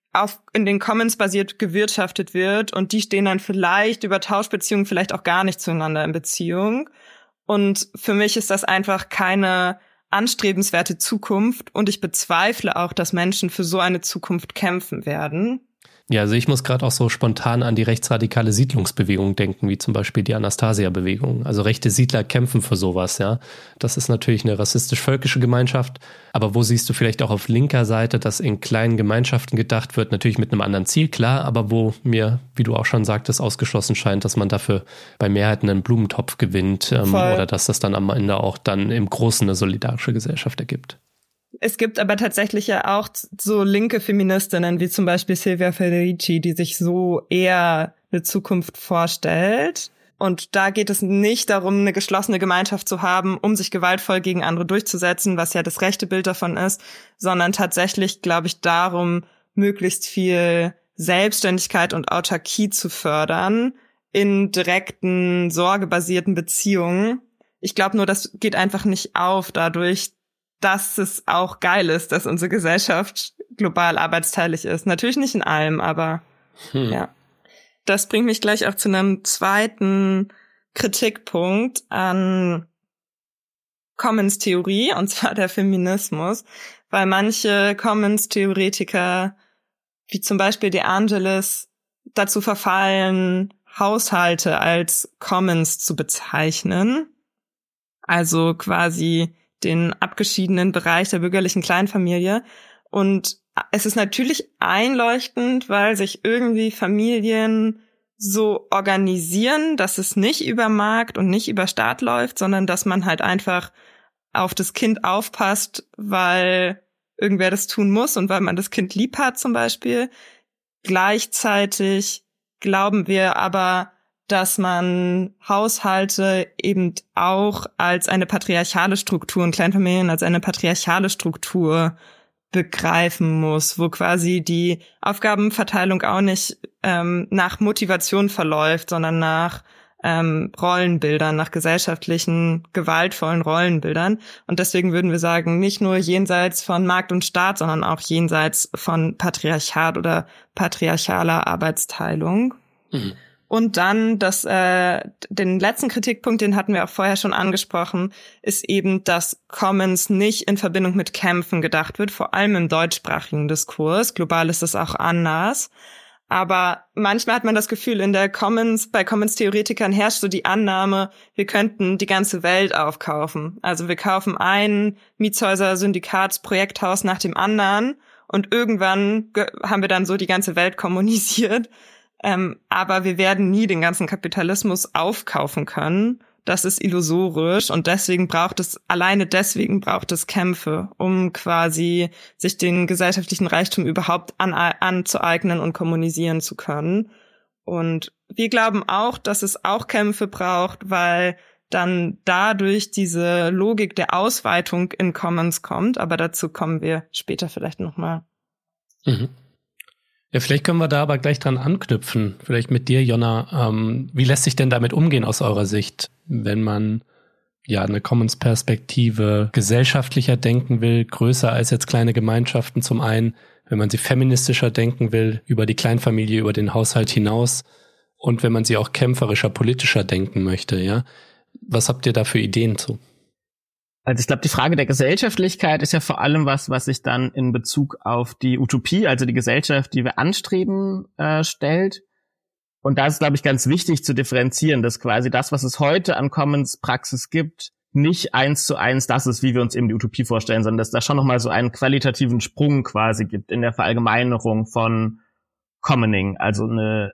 Commons basiert gewirtschaftet wird, und die stehen dann vielleicht über Tauschbeziehungen vielleicht auch gar nicht zueinander in Beziehung. Und für mich ist das einfach keine anstrebenswerte Zukunft, und ich bezweifle auch, dass Menschen für so eine Zukunft kämpfen werden. Ja, also ich muss gerade auch so spontan an die rechtsradikale Siedlungsbewegung denken, wie zum Beispiel die Anastasia-Bewegung. Also rechte Siedler kämpfen für sowas, ja. Das ist natürlich eine rassistisch-völkische Gemeinschaft, aber wo siehst du vielleicht auch auf linker Seite, dass in kleinen Gemeinschaften gedacht wird, natürlich mit einem anderen Ziel, klar, aber wo mir, wie du auch schon sagtest, ausgeschlossen scheint, dass man dafür bei Mehrheiten einen Blumentopf gewinnt oder dass das dann am Ende auch dann im Großen eine solidarische Gesellschaft ergibt. Es gibt aber tatsächlich ja auch so linke Feministinnen, wie zum Beispiel Silvia Federici, die sich so eher eine Zukunft vorstellt. Und da geht es nicht darum, eine geschlossene Gemeinschaft zu haben, um sich gewaltvoll gegen andere durchzusetzen, was ja das rechte Bild davon ist, sondern tatsächlich, glaube ich, darum, möglichst viel Selbstständigkeit und Autarkie zu fördern in direkten, sorgebasierten Beziehungen. Ich glaube nur, das geht einfach nicht auf dadurch, dass es auch geil ist, dass unsere Gesellschaft global arbeitsteilig ist. Natürlich nicht in allem, aber ja. Das bringt mich gleich auch zu einem zweiten Kritikpunkt an Commons-Theorie, und zwar der Feminismus, weil manche Commons-Theoretiker, wie zum Beispiel De Angelis, dazu verfallen, Haushalte als Commons zu bezeichnen. Also quasi den abgeschiedenen Bereich der bürgerlichen Kleinfamilie. Und es ist natürlich einleuchtend, weil sich irgendwie Familien so organisieren, dass es nicht über Markt und nicht über Staat läuft, sondern dass man halt einfach auf das Kind aufpasst, weil irgendwer das tun muss und weil man das Kind lieb hat zum Beispiel. Gleichzeitig glauben wir aber, dass man Haushalte eben auch als eine patriarchale Struktur und Kleinfamilien als eine patriarchale Struktur begreifen muss, wo quasi die Aufgabenverteilung auch nicht nach Motivation verläuft, sondern nach Rollenbildern, nach gesellschaftlichen, gewaltvollen Rollenbildern. Und deswegen würden wir sagen, nicht nur jenseits von Markt und Staat, sondern auch jenseits von Patriarchat oder patriarchaler Arbeitsteilung. Mhm. Und dann den letzten Kritikpunkt, den hatten wir auch vorher schon angesprochen, ist eben, dass Commons nicht in Verbindung mit Kämpfen gedacht wird, vor allem im deutschsprachigen Diskurs. Global ist das auch anders. Aber manchmal hat man das Gefühl, bei Commons-Theoretikern herrscht so die Annahme, wir könnten die ganze Welt aufkaufen. Also wir kaufen ein Mietshäuser-Syndikatsprojekthaus nach dem anderen und irgendwann haben wir dann so die ganze Welt kommunisiert. Aber wir werden nie den ganzen Kapitalismus aufkaufen können. Das ist illusorisch und deswegen braucht es Kämpfe, um quasi sich den gesellschaftlichen Reichtum überhaupt anzueignen und kommunisieren zu können. Und wir glauben auch, dass es auch Kämpfe braucht, weil dann dadurch diese Logik der Ausweitung in Commons kommt. Aber dazu kommen wir später vielleicht nochmal. Mhm. Ja, vielleicht können wir da aber gleich dran anknüpfen. Vielleicht mit dir, Jonna. Wie lässt sich denn damit umgehen aus eurer Sicht, wenn man ja eine Commons-Perspektive gesellschaftlicher denken will, größer als jetzt kleine Gemeinschaften zum einen, wenn man sie feministischer denken will, über die Kleinfamilie, über den Haushalt hinaus und wenn man sie auch kämpferischer, politischer denken möchte, ja? Was habt ihr da für Ideen zu? Also ich glaube, die Frage der Gesellschaftlichkeit ist ja vor allem was sich dann in Bezug auf die Utopie, also die Gesellschaft, die wir anstreben, stellt. Und da ist, glaube ich, ganz wichtig zu differenzieren, dass quasi das, was es heute an Commons-Praxis gibt, nicht 1:1 das ist, wie wir uns eben die Utopie vorstellen, sondern dass da schon nochmal so einen qualitativen Sprung quasi gibt in der Verallgemeinerung von Commoning, also eine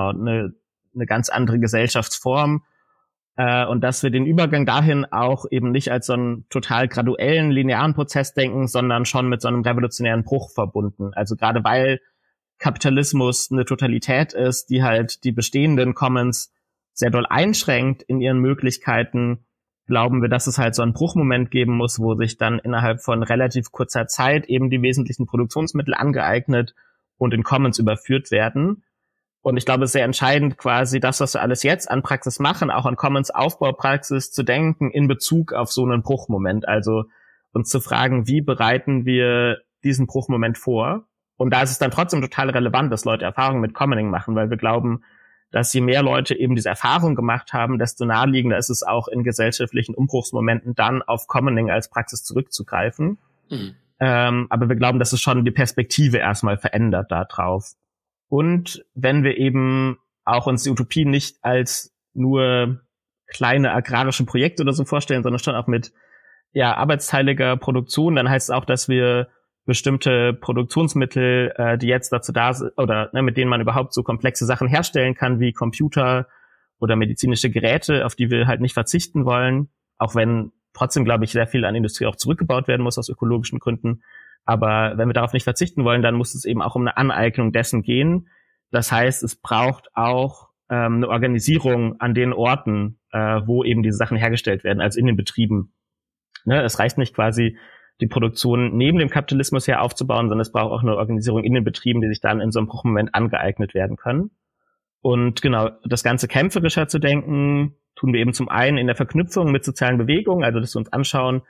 ganz andere Gesellschaftsform. Und dass wir den Übergang dahin auch eben nicht als so einen total graduellen, linearen Prozess denken, sondern schon mit so einem revolutionären Bruch verbunden. Also gerade weil Kapitalismus eine Totalität ist, die halt die bestehenden Commons sehr doll einschränkt in ihren Möglichkeiten, glauben wir, dass es halt so einen Bruchmoment geben muss, wo sich dann innerhalb von relativ kurzer Zeit eben die wesentlichen Produktionsmittel angeeignet und in Commons überführt werden. Und ich glaube, es ist sehr entscheidend, quasi das, was wir alles jetzt an Praxis machen, auch an Commons-Aufbaupraxis zu denken in Bezug auf so einen Bruchmoment. Also uns zu fragen, wie bereiten wir diesen Bruchmoment vor? Und da ist es dann trotzdem total relevant, dass Leute Erfahrungen mit Commoning machen, weil wir glauben, dass je mehr Leute eben diese Erfahrung gemacht haben, desto naheliegender ist es auch in gesellschaftlichen Umbruchsmomenten dann auf Commoning als Praxis zurückzugreifen. Mhm. Aber wir glauben, dass es schon die Perspektive erstmal verändert da drauf. Und wenn wir eben auch uns die Utopie nicht als nur kleine agrarische Projekte oder so vorstellen, sondern schon auch mit arbeitsteiliger Produktion, dann heißt es auch, dass wir bestimmte Produktionsmittel, die jetzt dazu da sind, oder mit denen man überhaupt so komplexe Sachen herstellen kann, wie Computer oder medizinische Geräte, auf die wir halt nicht verzichten wollen, auch wenn trotzdem, glaube ich, sehr viel an Industrie auch zurückgebaut werden muss aus ökologischen Gründen. Aber wenn wir darauf nicht verzichten wollen, dann muss es eben auch um eine Aneignung dessen gehen. Das heißt, es braucht auch eine Organisierung an den Orten, wo eben diese Sachen hergestellt werden, also in den Betrieben. Es reicht nicht quasi, die Produktion neben dem Kapitalismus her aufzubauen, sondern es braucht auch eine Organisierung in den Betrieben, die sich dann in so einem Bruchmoment angeeignet werden können. Und genau, das Ganze kämpferischer zu denken, tun wir eben zum einen in der Verknüpfung mit sozialen Bewegungen, also dass wir uns anschauen,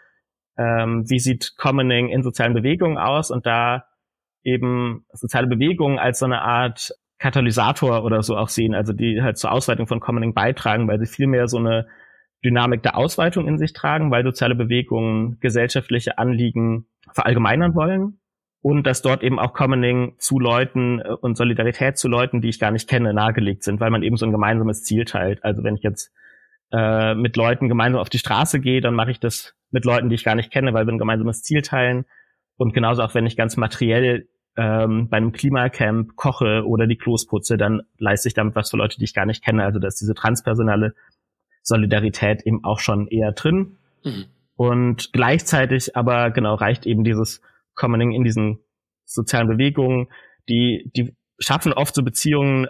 wie sieht Commoning in sozialen Bewegungen aus und da eben soziale Bewegungen als so eine Art Katalysator oder so auch sehen, also die halt zur Ausweitung von Commoning beitragen, weil sie vielmehr so eine Dynamik der Ausweitung in sich tragen, weil soziale Bewegungen gesellschaftliche Anliegen verallgemeinern wollen und dass dort eben auch Commoning zu Leuten und Solidarität zu Leuten, die ich gar nicht kenne, nahegelegt sind, weil man eben so ein gemeinsames Ziel teilt. Also wenn ich jetzt mit Leuten gemeinsam auf die Straße gehe, dann mache ich das mit Leuten, die ich gar nicht kenne, weil wir ein gemeinsames Ziel teilen. Und genauso auch, wenn ich ganz materiell bei einem Klimacamp koche oder die Klos putze, dann leiste ich damit was für Leute, die ich gar nicht kenne. Also da ist diese transpersonale Solidarität eben auch schon eher drin. Mhm. Und gleichzeitig aber, genau, reicht eben dieses Commoning in diesen sozialen Bewegungen, die schaffen oft so Beziehungen,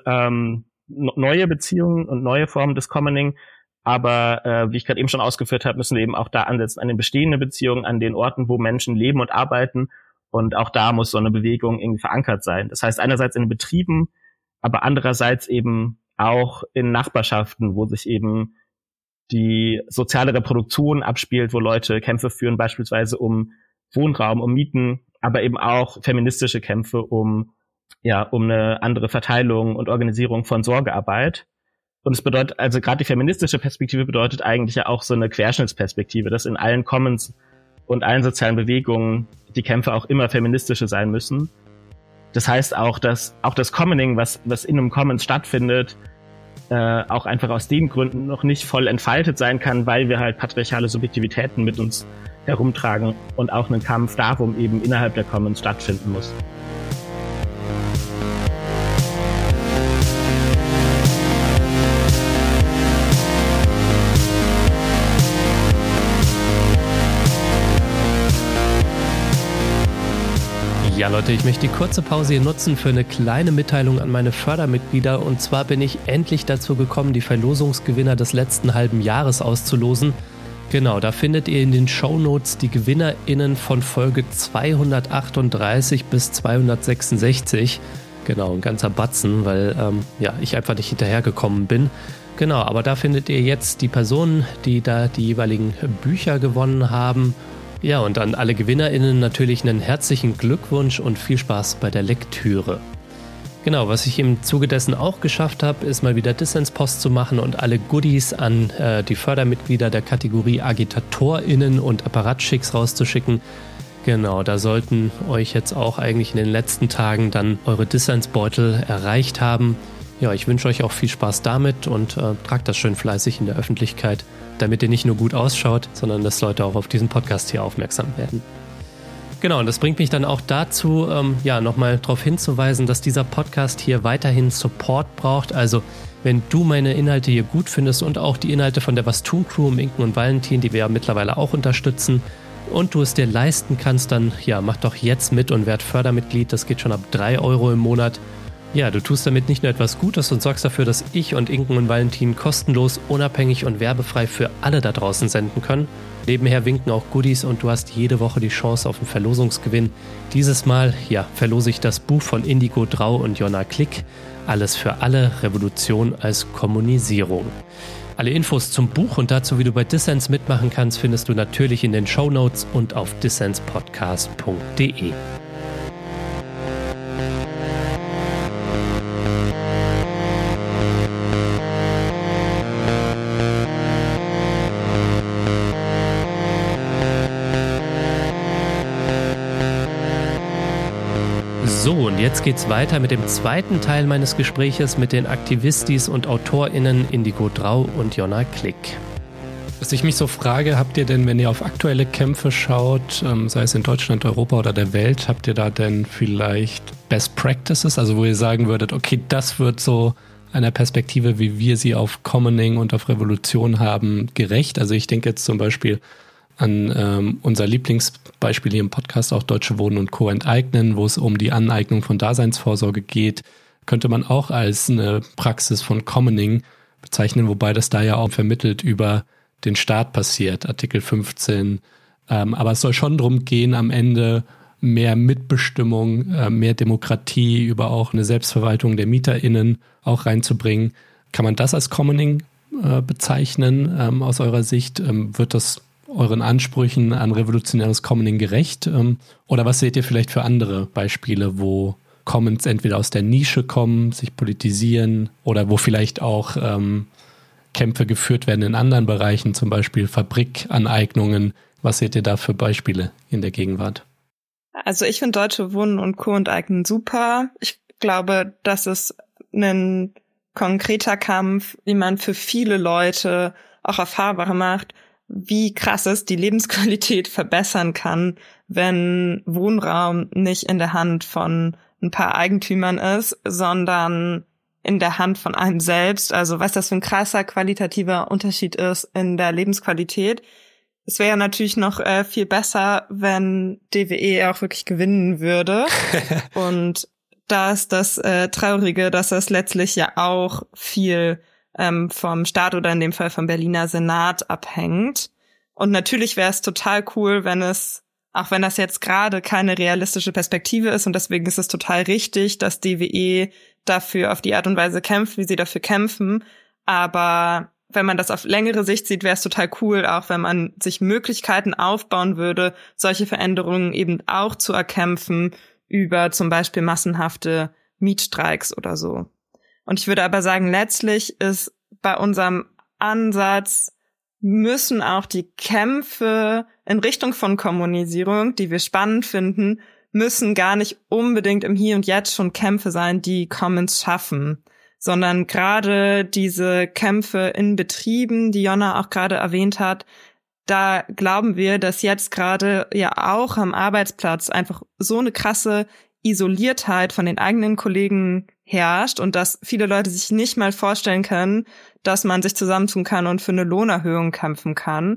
neue Beziehungen und neue Formen des Commoning. Aber wie ich gerade eben schon ausgeführt habe, müssen wir eben auch da ansetzen an den bestehenden Beziehungen, an den Orten, wo Menschen leben und arbeiten. Und auch da muss so eine Bewegung irgendwie verankert sein. Das heißt einerseits in den Betrieben, aber andererseits eben auch in Nachbarschaften, wo sich eben die soziale Reproduktion abspielt, wo Leute Kämpfe führen, beispielsweise um Wohnraum, um Mieten, aber eben auch feministische Kämpfe um eine andere Verteilung und Organisierung von Sorgearbeit. Und es bedeutet, also gerade die feministische Perspektive bedeutet eigentlich ja auch so eine Querschnittsperspektive, dass in allen Commons und allen sozialen Bewegungen die Kämpfe auch immer feministische sein müssen. Das heißt auch das Commoning, was in einem Commons stattfindet, auch einfach aus den Gründen noch nicht voll entfaltet sein kann, weil wir halt patriarchale Subjektivitäten mit uns herumtragen und auch einen Kampf darum eben innerhalb der Commons stattfinden muss. Ja, Leute, ich möchte die kurze Pause hier nutzen für eine kleine Mitteilung an meine Fördermitglieder. Und zwar bin ich endlich dazu gekommen, die Verlosungsgewinner des letzten halben Jahres auszulosen. Genau, da findet ihr in den Shownotes die GewinnerInnen von Folge 238 bis 266. Genau, ein ganzer Batzen, weil ich einfach nicht hinterhergekommen bin. Genau, aber da findet ihr jetzt die Personen, die da die jeweiligen Bücher gewonnen haben. Ja, und an alle GewinnerInnen natürlich einen herzlichen Glückwunsch und viel Spaß bei der Lektüre. Genau, was ich im Zuge dessen auch geschafft habe, ist mal wieder Dissenspost zu machen und alle Goodies an die Fördermitglieder der Kategorie AgitatorInnen und Apparatschicks rauszuschicken. Genau, da sollten euch jetzt auch eigentlich in den letzten Tagen dann eure Dissensbeutel erreicht haben. Ja, ich wünsche euch auch viel Spaß damit und tragt das schön fleißig in der Öffentlichkeit, damit ihr nicht nur gut ausschaut, sondern dass Leute auch auf diesen Podcast hier aufmerksam werden. Genau, und das bringt mich dann auch dazu, nochmal darauf hinzuweisen, dass dieser Podcast hier weiterhin Support braucht. Also, wenn du meine Inhalte hier gut findest und auch die Inhalte von der Was tun Crew um Inken und Valentin, die wir ja mittlerweile auch unterstützen, und du es dir leisten kannst, dann mach doch jetzt mit und werd Fördermitglied. Das geht schon ab 3 Euro im Monat. Ja, du tust damit nicht nur etwas Gutes und sorgst dafür, dass ich und Inken und Valentin kostenlos, unabhängig und werbefrei für alle da draußen senden können. Nebenher winken auch Goodies und du hast jede Woche die Chance auf einen Verlosungsgewinn. Dieses Mal, verlose ich das Buch von Indigo Drau und Jonna Klick. Alles für alle, Revolution als Kommunisierung. Alle Infos zum Buch und dazu, wie du bei Dissens mitmachen kannst, findest du natürlich in den Shownotes und auf dissenspodcast.de. So, und jetzt geht's weiter mit dem zweiten Teil meines Gespräches mit den Aktivistis und AutorInnen Indigo Drau und Jonna Klick. Was ich mich so frage, habt ihr denn, wenn ihr auf aktuelle Kämpfe schaut, sei es in Deutschland, Europa oder der Welt, habt ihr da denn vielleicht Best Practices, also wo ihr sagen würdet, okay, das wird so einer Perspektive, wie wir sie auf Commoning und auf Revolution haben, gerecht? Also ich denke jetzt zum Beispiel an unser Lieblingsbeispiel hier im Podcast, auch Deutsche Wohnen und Co. enteignen, wo es um die Aneignung von Daseinsvorsorge geht, könnte man auch als eine Praxis von Commoning bezeichnen, wobei das da ja auch vermittelt über den Staat passiert, Artikel 15. Aber es soll schon darum gehen, am Ende mehr Mitbestimmung, mehr Demokratie über auch eine Selbstverwaltung der MieterInnen auch reinzubringen. Kann man das als Commoning bezeichnen aus eurer Sicht? Wird das euren Ansprüchen an revolutionäres Commoning gerecht? Oder was seht ihr vielleicht für andere Beispiele, wo Commons entweder aus der Nische kommen, sich politisieren oder wo vielleicht auch Kämpfe geführt werden in anderen Bereichen, zum Beispiel Fabrikaneignungen? Was seht ihr da für Beispiele in der Gegenwart? Also ich finde Deutsche Wohnen und Co. enteignen super. Ich glaube, das ist ein konkreter Kampf, wie man für viele Leute auch erfahrbar macht, wie krass es die Lebensqualität verbessern kann, wenn Wohnraum nicht in der Hand von ein paar Eigentümern ist, sondern in der Hand von einem selbst. Also was das für ein krasser qualitativer Unterschied ist in der Lebensqualität. Es wäre natürlich noch viel besser, wenn DWE auch wirklich gewinnen würde. Und da ist das Traurige, dass das letztlich ja auch viel vom Staat oder in dem Fall vom Berliner Senat abhängt. Und natürlich wäre es total cool, wenn es, auch wenn das jetzt gerade keine realistische Perspektive ist, und deswegen ist es total richtig, dass DWE dafür auf die Art und Weise kämpft, wie sie dafür kämpfen. Aber wenn man das auf längere Sicht sieht, wäre es total cool, auch wenn man sich Möglichkeiten aufbauen würde, solche Veränderungen eben auch zu erkämpfen über zum Beispiel massenhafte Mietstreiks oder so. Und ich würde aber sagen, letztlich ist bei unserem Ansatz, müssen auch die Kämpfe in Richtung von Kommunisierung, die wir spannend finden, müssen gar nicht unbedingt im Hier und Jetzt schon Kämpfe sein, die Commons schaffen, sondern gerade diese Kämpfe in Betrieben, die Jonna auch gerade erwähnt hat, da glauben wir, dass jetzt gerade ja auch am Arbeitsplatz einfach so eine krasse Isoliertheit von den eigenen Kollegen herrscht und dass viele Leute sich nicht mal vorstellen können, dass man sich zusammentun kann und für eine Lohnerhöhung kämpfen kann.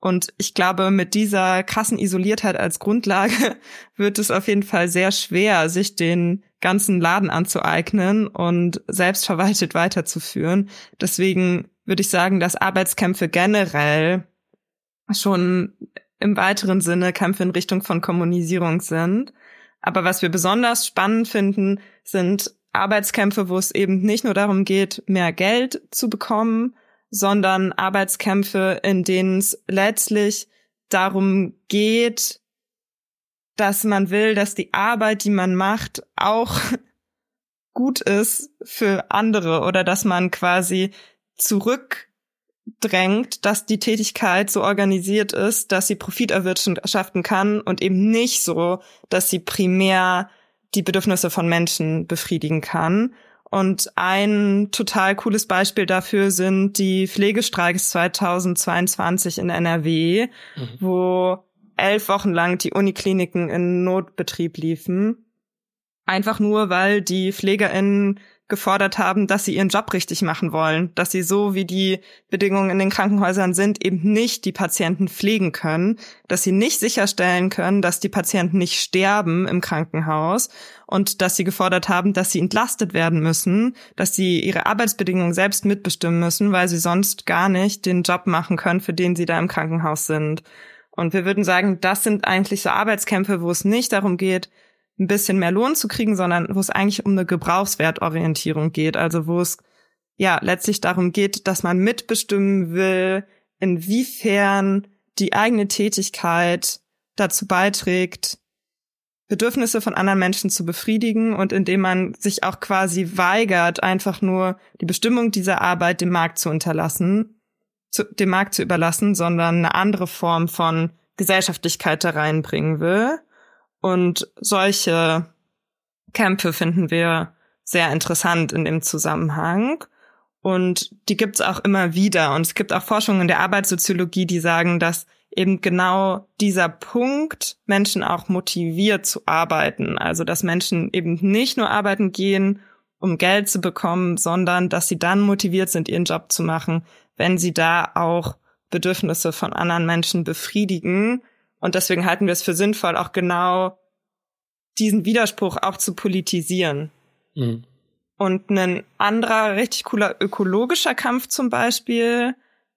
Und ich glaube, mit dieser krassen Isoliertheit als Grundlage wird es auf jeden Fall sehr schwer, sich den ganzen Laden anzueignen und selbstverwaltet weiterzuführen. Deswegen würde ich sagen, dass Arbeitskämpfe generell schon im weiteren Sinne Kämpfe in Richtung von Kommunisierung sind. Aber was wir besonders spannend finden, sind Arbeitskämpfe, wo es eben nicht nur darum geht, mehr Geld zu bekommen, sondern Arbeitskämpfe, in denen es letztlich darum geht, dass man will, dass die Arbeit, die man macht, auch gut ist für andere oder dass man quasi zurückdrängt, dass die Tätigkeit so organisiert ist, dass sie Profit erwirtschaften kann und eben nicht so, dass sie primär die Bedürfnisse von Menschen befriedigen kann. Und ein total cooles Beispiel dafür sind die Pflegestreiks 2022 in NRW, wo 11 Wochen lang die Unikliniken in Notbetrieb liefen. Einfach nur, weil die PflegerInnen gefordert haben, dass sie ihren Job richtig machen wollen, dass sie so, wie die Bedingungen in den Krankenhäusern sind, eben nicht die Patienten pflegen können, dass sie nicht sicherstellen können, dass die Patienten nicht sterben im Krankenhaus und dass sie gefordert haben, dass sie entlastet werden müssen, dass sie ihre Arbeitsbedingungen selbst mitbestimmen müssen, weil sie sonst gar nicht den Job machen können, für den sie da im Krankenhaus sind. Und wir würden sagen, das sind eigentlich so Arbeitskämpfe, wo es nicht darum geht, ein bisschen mehr Lohn zu kriegen, sondern wo es eigentlich um eine Gebrauchswertorientierung geht. Also wo es ja letztlich darum geht, dass man mitbestimmen will, inwiefern die eigene Tätigkeit dazu beiträgt, Bedürfnisse von anderen Menschen zu befriedigen und indem man sich auch quasi weigert, einfach nur die Bestimmung dieser Arbeit dem Markt zu überlassen, sondern eine andere Form von Gesellschaftlichkeit da reinbringen will. Und solche Kämpfe finden wir sehr interessant in dem Zusammenhang. Und die gibt's auch immer wieder. Und es gibt auch Forschungen in der Arbeitssoziologie, die sagen, dass eben genau dieser Punkt Menschen auch motiviert zu arbeiten. Also dass Menschen eben nicht nur arbeiten gehen, um Geld zu bekommen, sondern dass sie dann motiviert sind, ihren Job zu machen, wenn sie da auch Bedürfnisse von anderen Menschen befriedigen. Und deswegen halten wir es für sinnvoll, auch genau diesen Widerspruch auch zu politisieren. Mhm. Und ein anderer richtig cooler ökologischer Kampf zum Beispiel,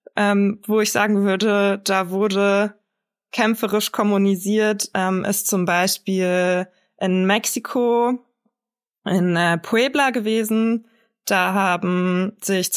wo ich sagen würde, da wurde kämpferisch kommunisiert, ist zum Beispiel in Mexiko, in Puebla gewesen. Da haben sich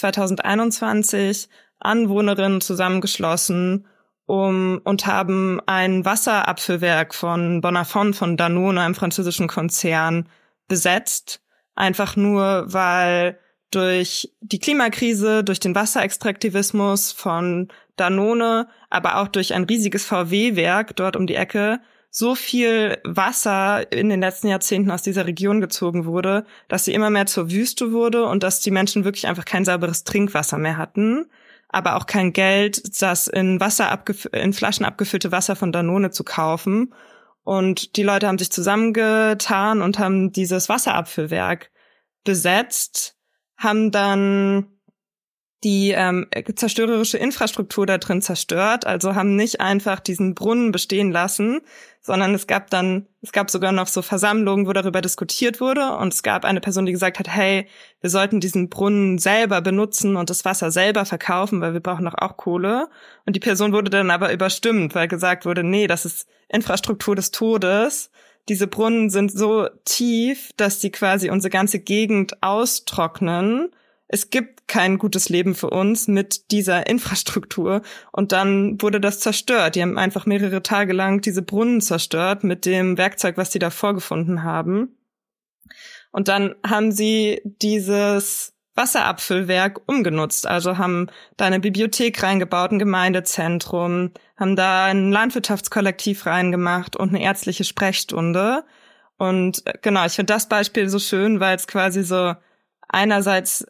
2021 Anwohnerinnen zusammengeschlossen und haben ein Wasserabfüllwerk von Bonafont, von Danone, einem französischen Konzern, besetzt. Einfach nur, weil durch die Klimakrise, durch den Wasserextraktivismus von Danone, aber auch durch ein riesiges VW-Werk dort um die Ecke, so viel Wasser in den letzten Jahrzehnten aus dieser Region gezogen wurde, dass sie immer mehr zur Wüste wurde und dass die Menschen wirklich einfach kein sauberes Trinkwasser mehr hatten, aber auch kein Geld, das in Flaschen abgefüllte Wasser von Danone zu kaufen. Und die Leute haben sich zusammengetan und haben dieses Wasserabfüllwerk besetzt, haben dann die zerstörerische Infrastruktur da drin zerstört, also haben nicht einfach diesen Brunnen bestehen lassen, sondern es gab sogar noch so Versammlungen, wo darüber diskutiert wurde, und es gab eine Person, die gesagt hat, hey, wir sollten diesen Brunnen selber benutzen und das Wasser selber verkaufen, weil wir brauchen doch auch Kohle. Und die Person wurde dann aber überstimmt, weil gesagt wurde, nee, das ist Infrastruktur des Todes. Diese Brunnen sind so tief, dass die quasi unsere ganze Gegend austrocknen. Es gibt kein gutes Leben für uns mit dieser Infrastruktur. Und dann wurde das zerstört. Die haben einfach mehrere Tage lang diese Brunnen zerstört mit dem Werkzeug, was die da vorgefunden haben. Und dann haben sie dieses Wasserabfüllwerk umgenutzt. Also haben da eine Bibliothek reingebaut, ein Gemeindezentrum, haben da ein Landwirtschaftskollektiv reingemacht und eine ärztliche Sprechstunde. Und genau, ich finde das Beispiel so schön, weil es quasi so einerseits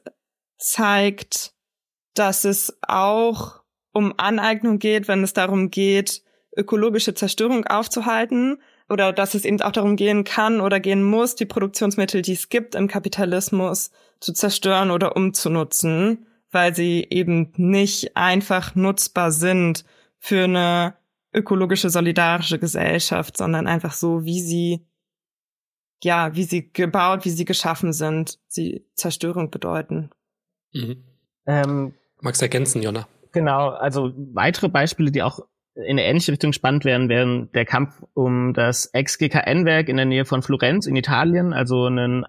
zeigt, dass es auch um Aneignung geht, wenn es darum geht, ökologische Zerstörung aufzuhalten, oder dass es eben auch darum gehen kann oder gehen muss, die Produktionsmittel, die es gibt im Kapitalismus, zu zerstören oder umzunutzen, weil sie eben nicht einfach nutzbar sind für eine ökologische, solidarische Gesellschaft, sondern einfach so, wie sie gebaut, wie sie geschaffen sind, sie Zerstörung bedeuten. Magst du ergänzen, Jonna? Genau, also weitere Beispiele, die auch in eine ähnliche Richtung spannend wären der Kampf um das Ex-GKN-Werk in der Nähe von Florenz in Italien, also ein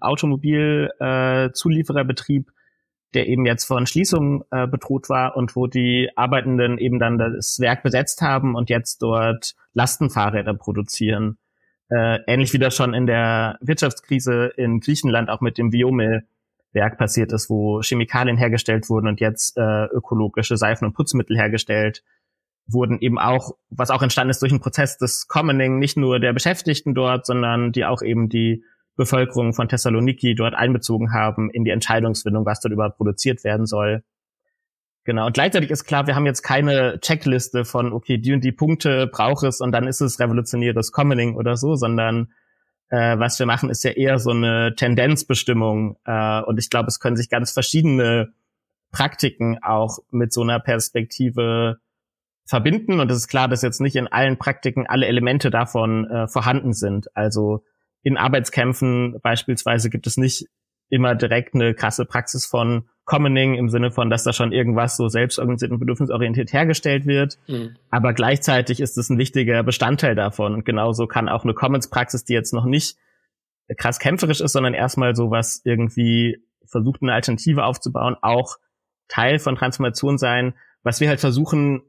Automobilzuliefererbetrieb, der eben jetzt von Schließung bedroht war und wo die Arbeitenden eben dann das Werk besetzt haben und jetzt dort Lastenfahrräder produzieren. Ähnlich wie das schon in der Wirtschaftskrise in Griechenland auch mit dem Viomil-Werk passiert ist, wo Chemikalien hergestellt wurden und jetzt ökologische Seifen und Putzmittel hergestellt wurden, eben auch, was auch entstanden ist durch einen Prozess des Commoning, nicht nur der Beschäftigten dort, sondern die auch eben die Bevölkerung von Thessaloniki dort einbezogen haben in die Entscheidungsfindung, was dort überhaupt produziert werden soll. Genau, und gleichzeitig ist klar, wir haben jetzt keine Checkliste von, okay, die und die Punkte braucht es und dann ist es revolutionäres Commoning oder so, sondern was wir machen, ist ja eher so eine Tendenzbestimmung. Und ich glaube, es können sich ganz verschiedene Praktiken auch mit so einer Perspektive verbinden. Und es ist klar, dass jetzt nicht in allen Praktiken alle Elemente davon vorhanden sind. Also in Arbeitskämpfen beispielsweise gibt es nicht immer direkt eine krasse Praxis von Commoning im Sinne von, dass da schon irgendwas so selbstorganisiert und bedürfnisorientiert hergestellt wird. Aber gleichzeitig ist es ein wichtiger Bestandteil davon. Und genauso kann auch eine Commons-Praxis, die jetzt noch nicht krass kämpferisch ist, sondern erstmal sowas irgendwie versucht, eine Alternative aufzubauen, auch Teil von Transformation sein. Was wir halt versuchen,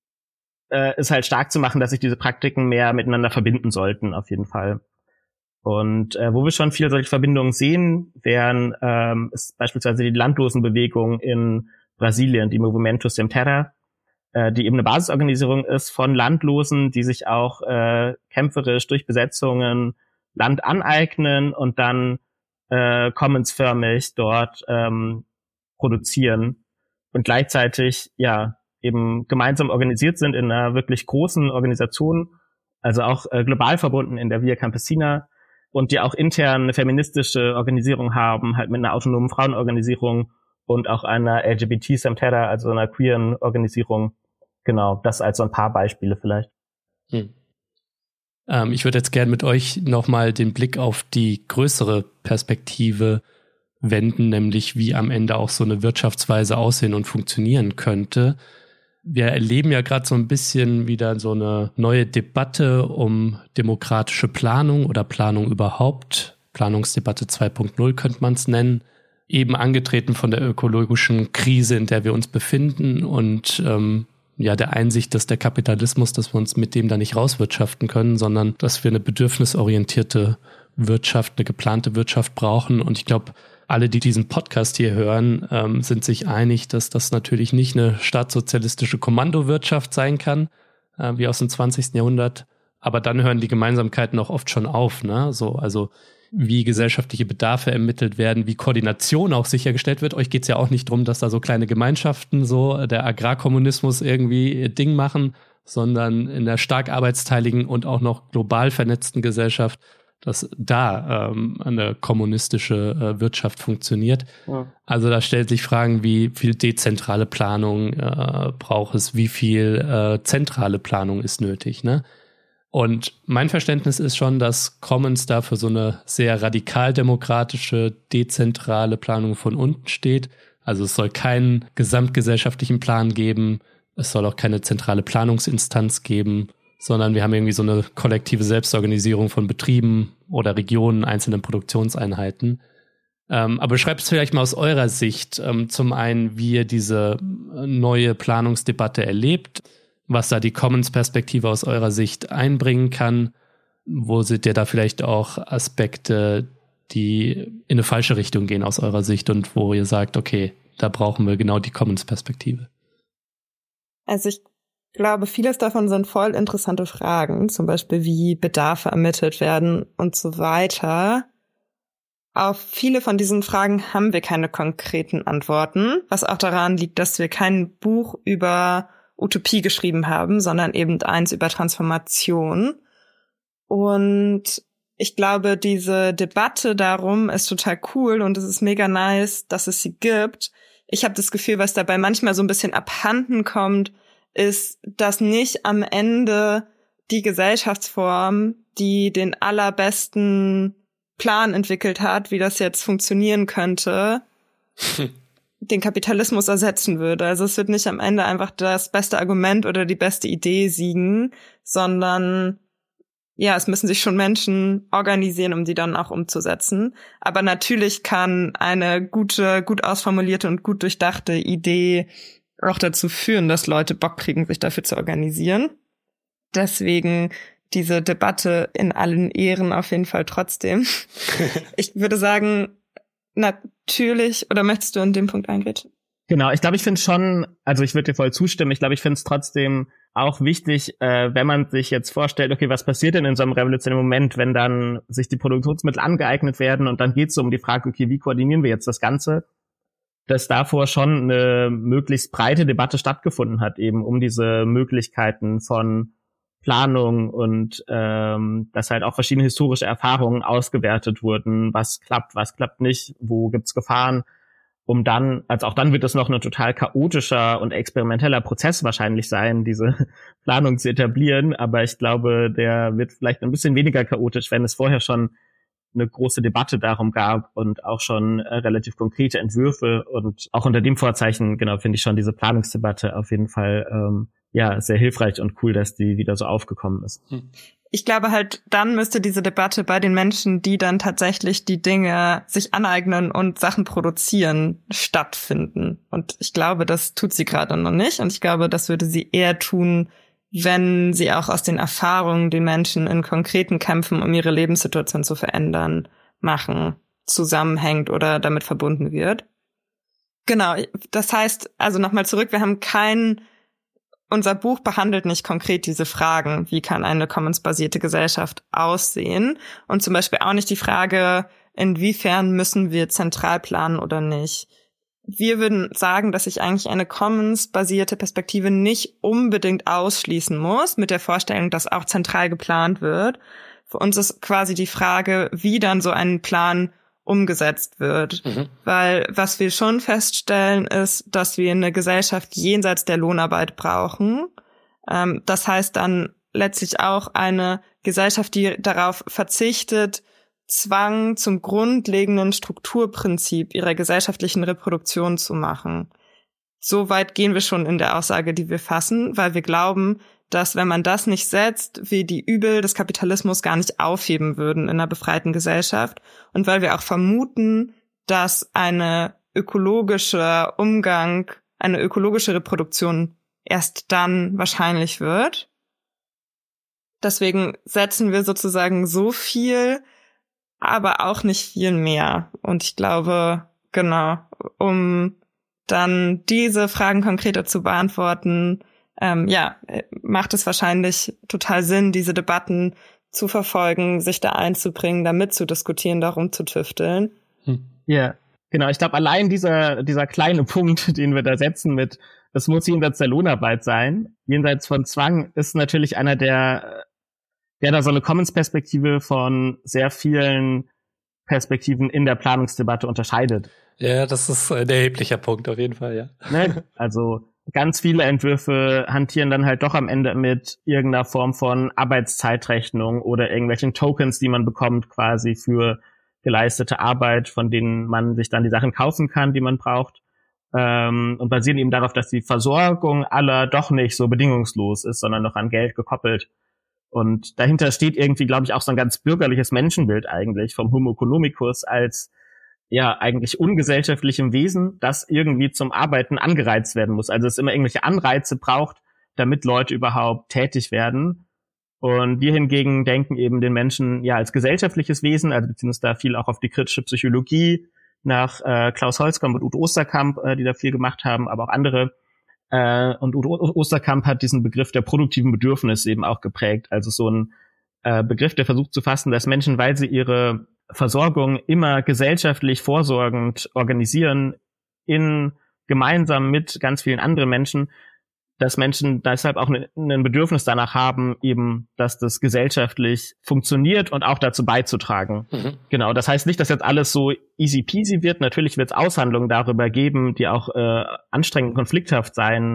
ist halt stark zu machen, dass sich diese Praktiken mehr miteinander verbinden sollten, auf jeden Fall. Und wo wir schon viele solche Verbindungen sehen, ist beispielsweise die Landlosenbewegung in Brasilien, die Movimento Sem Terra, die eben eine Basisorganisation ist von Landlosen, die sich auch kämpferisch durch Besetzungen Land aneignen und dann commonsförmig dort produzieren und gleichzeitig eben gemeinsam organisiert sind in einer wirklich großen Organisation, also auch global verbunden in der Via Campesina, und die auch intern eine feministische Organisierung haben, halt mit einer autonomen Frauenorganisierung und auch einer LGBT Sem Terra, also einer queeren Organisierung. Genau, das als so ein paar Beispiele vielleicht. Ich würde jetzt gerne mit euch nochmal den Blick auf die größere Perspektive wenden, nämlich wie am Ende auch so eine Wirtschaftsweise aussehen und funktionieren könnte. Wir erleben ja gerade so ein bisschen wieder so eine neue Debatte um demokratische Planung oder Planung überhaupt. Planungsdebatte 2.0 könnte man es nennen. Eben angetreten von der ökologischen Krise, in der wir uns befinden und der Einsicht, dass der Kapitalismus, dass wir uns mit dem da nicht rauswirtschaften können, sondern dass wir eine bedürfnisorientierte Wirtschaft, eine geplante Wirtschaft brauchen. Und ich glaube, alle, die diesen Podcast hier hören, sind sich einig, dass das natürlich nicht eine staatssozialistische Kommandowirtschaft sein kann, wie aus dem 20. Jahrhundert. Aber dann hören die Gemeinsamkeiten auch oft schon auf, ne? So, also wie gesellschaftliche Bedarfe ermittelt werden, wie Koordination auch sichergestellt wird. Euch geht's ja auch nicht drum, dass da so kleine Gemeinschaften so der Agrarkommunismus irgendwie Ding machen, sondern in der stark arbeitsteiligen und auch noch global vernetzten Gesellschaft, dass da eine kommunistische Wirtschaft funktioniert. Ja. Also da stellt sich Fragen, wie viel dezentrale Planung braucht es, wie viel zentrale Planung ist nötig, ne? Und mein Verständnis ist schon, dass Commons da für so eine sehr radikal-demokratische, dezentrale Planung von unten steht. Also es soll keinen gesamtgesellschaftlichen Plan geben, es soll auch keine zentrale Planungsinstanz geben, sondern wir haben irgendwie so eine kollektive Selbstorganisierung von Betrieben oder Regionen, einzelnen Produktionseinheiten. Aber beschreibt es vielleicht mal aus eurer Sicht, zum einen, wie ihr diese neue Planungsdebatte erlebt, was da die Commons-Perspektive aus eurer Sicht einbringen kann. Wo seht ihr da vielleicht auch Aspekte, die in eine falsche Richtung gehen aus eurer Sicht und wo ihr sagt, okay, da brauchen wir genau die Commons-Perspektive? Also ich glaube, vieles davon sind voll interessante Fragen, zum Beispiel wie Bedarfe ermittelt werden und so weiter. Auf viele von diesen Fragen haben wir keine konkreten Antworten, was auch daran liegt, dass wir kein Buch über Utopie geschrieben haben, sondern eben eins über Transformation. Und ich glaube, diese Debatte darum ist total cool und es ist mega nice, dass es sie gibt. Ich habe das Gefühl, was dabei manchmal so ein bisschen abhanden kommt, ist, dass nicht am Ende die Gesellschaftsform, die den allerbesten Plan entwickelt hat, wie das jetzt funktionieren könnte, den Kapitalismus ersetzen würde. Also es wird nicht am Ende einfach das beste Argument oder die beste Idee siegen, sondern ja, es müssen sich schon Menschen organisieren, um die dann auch umzusetzen. Aber natürlich kann eine gut ausformulierte und gut durchdachte Idee auch dazu führen, dass Leute Bock kriegen, sich dafür zu organisieren. Deswegen diese Debatte in allen Ehren auf jeden Fall trotzdem. Ich würde sagen, natürlich, oder möchtest du an dem Punkt eingreifen? Genau, ich glaube, ich finde schon, also ich würde dir voll zustimmen, ich glaube, ich finde es trotzdem auch wichtig, wenn man sich jetzt vorstellt, okay, was passiert denn in so einem revolutionären Moment, wenn dann sich die Produktionsmittel angeeignet werden und dann geht es so um die Frage, okay, wie koordinieren wir jetzt das Ganze, dass davor schon eine möglichst breite Debatte stattgefunden hat, eben um diese Möglichkeiten von Planung und dass halt auch verschiedene historische Erfahrungen ausgewertet wurden, was klappt nicht, wo gibt's Gefahren, um dann, also auch dann wird es noch ein total chaotischer und experimenteller Prozess wahrscheinlich sein, diese Planung zu etablieren, aber ich glaube, der wird vielleicht ein bisschen weniger chaotisch, wenn es vorher schon eine große Debatte darum gab und auch schon relativ konkrete Entwürfe und auch unter dem Vorzeichen, genau, finde ich schon diese Planungsdebatte auf jeden Fall sehr hilfreich und cool, dass die wieder so aufgekommen ist. Ich glaube halt, dann müsste diese Debatte bei den Menschen, die dann tatsächlich die Dinge sich aneignen und Sachen produzieren, stattfinden. Und ich glaube, das tut sie gerade noch nicht. Und ich glaube, das würde sie eher tun, wenn sie auch aus den Erfahrungen, die Menschen in konkreten Kämpfen, um ihre Lebenssituation zu verändern, machen, zusammenhängt oder damit verbunden wird. Genau, das heißt, also nochmal zurück, wir haben unser Buch behandelt nicht konkret diese Fragen, wie kann eine commons-basierte Gesellschaft aussehen? Und zum Beispiel auch nicht die Frage, inwiefern müssen wir zentral planen oder nicht. Wir würden sagen, dass sich eigentlich eine commons-basierte Perspektive nicht unbedingt ausschließen muss, mit der Vorstellung, dass auch zentral geplant wird. Für uns ist quasi die Frage, wie dann so ein Plan umgesetzt wird. Weil was wir schon feststellen, ist, dass wir eine Gesellschaft jenseits der Lohnarbeit brauchen. Das heißt dann letztlich auch eine Gesellschaft, die darauf verzichtet, Zwang zum grundlegenden Strukturprinzip ihrer gesellschaftlichen Reproduktion zu machen. So weit gehen wir schon in der Aussage, die wir fassen, weil wir glauben, dass wenn man das nicht setzt, wir die Übel des Kapitalismus gar nicht aufheben würden in einer befreiten Gesellschaft. Und weil wir auch vermuten, dass eine ökologische Reproduktion erst dann wahrscheinlich wird. Deswegen setzen wir sozusagen so viel, aber auch nicht viel mehr. Und ich glaube, genau, um dann diese Fragen konkreter zu beantworten, macht es wahrscheinlich total Sinn, diese Debatten zu verfolgen, sich da einzubringen, da mitzudiskutieren, darum zu tüfteln. Ja, genau. Ich glaube, allein dieser kleine Punkt, den wir da setzen mit, das muss jenseits der Lohnarbeit sein, jenseits von Zwang, ist natürlich einer, der da so eine Commons-Perspektive von sehr vielen Perspektiven in der Planungsdebatte unterscheidet. Ja, das ist ein erheblicher Punkt auf jeden Fall, ja. Ne? Also ganz viele Entwürfe hantieren dann halt doch am Ende mit irgendeiner Form von Arbeitszeitrechnung oder irgendwelchen Tokens, die man bekommt quasi für geleistete Arbeit, von denen man sich dann die Sachen kaufen kann, die man braucht. Und basieren eben darauf, dass die Versorgung aller doch nicht so bedingungslos ist, sondern noch an Geld gekoppelt. Und dahinter steht irgendwie, glaube ich, auch so ein ganz bürgerliches Menschenbild eigentlich vom Homo economicus als eigentlich ungesellschaftlichem Wesen, das irgendwie zum Arbeiten angereizt werden muss. Also es immer irgendwelche Anreize braucht, damit Leute überhaupt tätig werden. Und wir hingegen denken eben den Menschen als gesellschaftliches Wesen, also beziehen uns da viel auch auf die kritische Psychologie nach Klaus Holzkamp und Udo Osterkamp, die da viel gemacht haben, aber auch andere. Und Udo Osterkamp hat diesen Begriff der produktiven Bedürfnisse eben auch geprägt. Also so ein Begriff, der versucht zu fassen, dass Menschen, weil sie ihre Versorgung immer gesellschaftlich vorsorgend organisieren, gemeinsam mit ganz vielen anderen Menschen, dass Menschen deshalb auch ein Bedürfnis danach haben, eben, dass das gesellschaftlich funktioniert und auch dazu beizutragen. Genau, das heißt nicht, dass jetzt alles so easy peasy wird. Natürlich wird es Aushandlungen darüber geben, die auch anstrengend und konflikthaft sein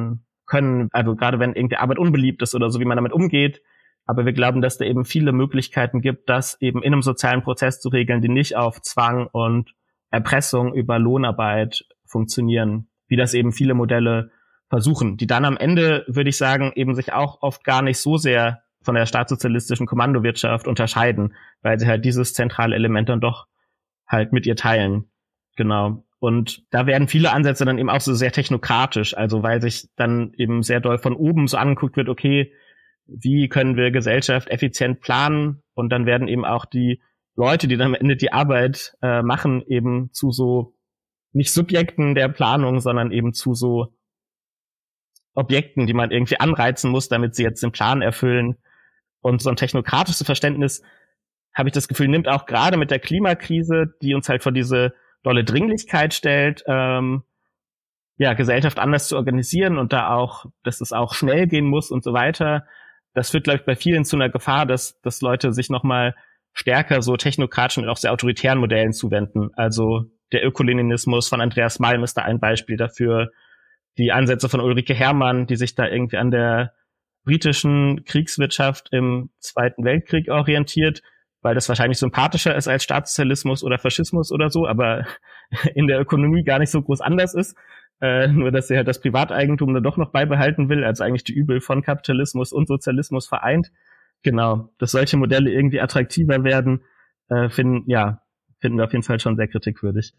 können, also gerade wenn irgendwie Arbeit unbeliebt ist oder so, wie man damit umgeht. Aber wir glauben, dass da eben viele Möglichkeiten gibt, das eben in einem sozialen Prozess zu regeln, die nicht auf Zwang und Erpressung über Lohnarbeit funktionieren, wie das eben viele Modelle versuchen, die dann am Ende, würde ich sagen, eben sich auch oft gar nicht so sehr von der staatssozialistischen Kommandowirtschaft unterscheiden, weil sie halt dieses zentrale Element dann doch halt mit ihr teilen. Genau. Und da werden viele Ansätze dann eben auch so sehr technokratisch, also weil sich dann eben sehr doll von oben so angeguckt wird, okay, wie können wir Gesellschaft effizient planen? Und dann werden eben auch die Leute, die dann am Ende die Arbeit machen, eben zu so nicht Subjekten der Planung, sondern eben zu so Objekten, die man irgendwie anreizen muss, damit sie jetzt den Plan erfüllen. Und so ein technokratisches Verständnis, habe ich das Gefühl, nimmt auch gerade mit der Klimakrise, die uns halt vor diese dolle Dringlichkeit stellt, Gesellschaft anders zu organisieren und da auch, dass es auch schnell gehen muss und so weiter. Das führt, glaube ich, bei vielen zu einer Gefahr, dass Leute sich nochmal stärker so technokratischen und auch sehr autoritären Modellen zuwenden. Also der Ökoleninismus von Andreas Malm ist da ein Beispiel dafür. Die Ansätze von Ulrike Herrmann, die sich da irgendwie an der britischen Kriegswirtschaft im Zweiten Weltkrieg orientiert, weil das wahrscheinlich sympathischer ist als Staatssozialismus oder Faschismus oder so, aber in der Ökonomie gar nicht so groß anders ist. Nur, dass sie halt das Privateigentum dann doch noch beibehalten will, als eigentlich die Übel von Kapitalismus und Sozialismus vereint. Genau, dass solche Modelle irgendwie attraktiver werden, finden wir auf jeden Fall schon sehr kritikwürdig.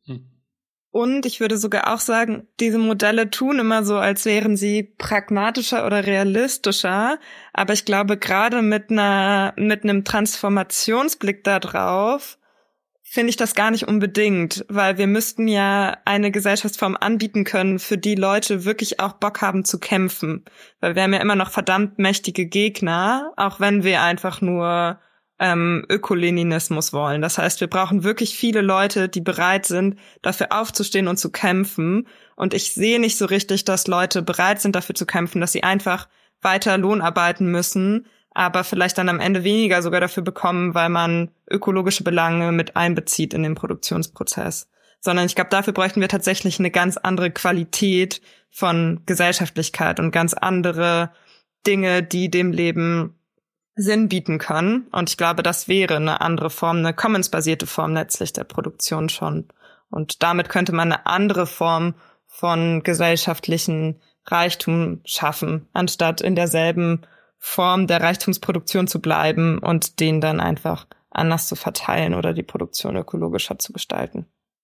Und ich würde sogar auch sagen, diese Modelle tun immer so, als wären sie pragmatischer oder realistischer. Aber ich glaube, gerade mit einem Transformationsblick da drauf, finde ich das gar nicht unbedingt, weil wir müssten ja eine Gesellschaftsform anbieten können, für die Leute wirklich auch Bock haben zu kämpfen. Weil wir haben ja immer noch verdammt mächtige Gegner, auch wenn wir einfach nur Ökoleninismus wollen. Das heißt, wir brauchen wirklich viele Leute, die bereit sind, dafür aufzustehen und zu kämpfen. Und ich sehe nicht so richtig, dass Leute bereit sind, dafür zu kämpfen, dass sie einfach weiter Lohn arbeiten müssen, aber vielleicht dann am Ende weniger sogar dafür bekommen, weil man ökologische Belange mit einbezieht in den Produktionsprozess. Sondern ich glaube, dafür bräuchten wir tatsächlich eine ganz andere Qualität von Gesellschaftlichkeit und ganz andere Dinge, die dem Leben Sinn bieten können. Und ich glaube, das wäre eine andere Form, eine Commons-basierte Form letztlich der Produktion schon. Und damit könnte man eine andere Form von gesellschaftlichen Reichtum schaffen, anstatt in derselben Form der Reichtumsproduktion zu bleiben und den dann einfach anders zu verteilen oder die Produktion ökologischer zu gestalten.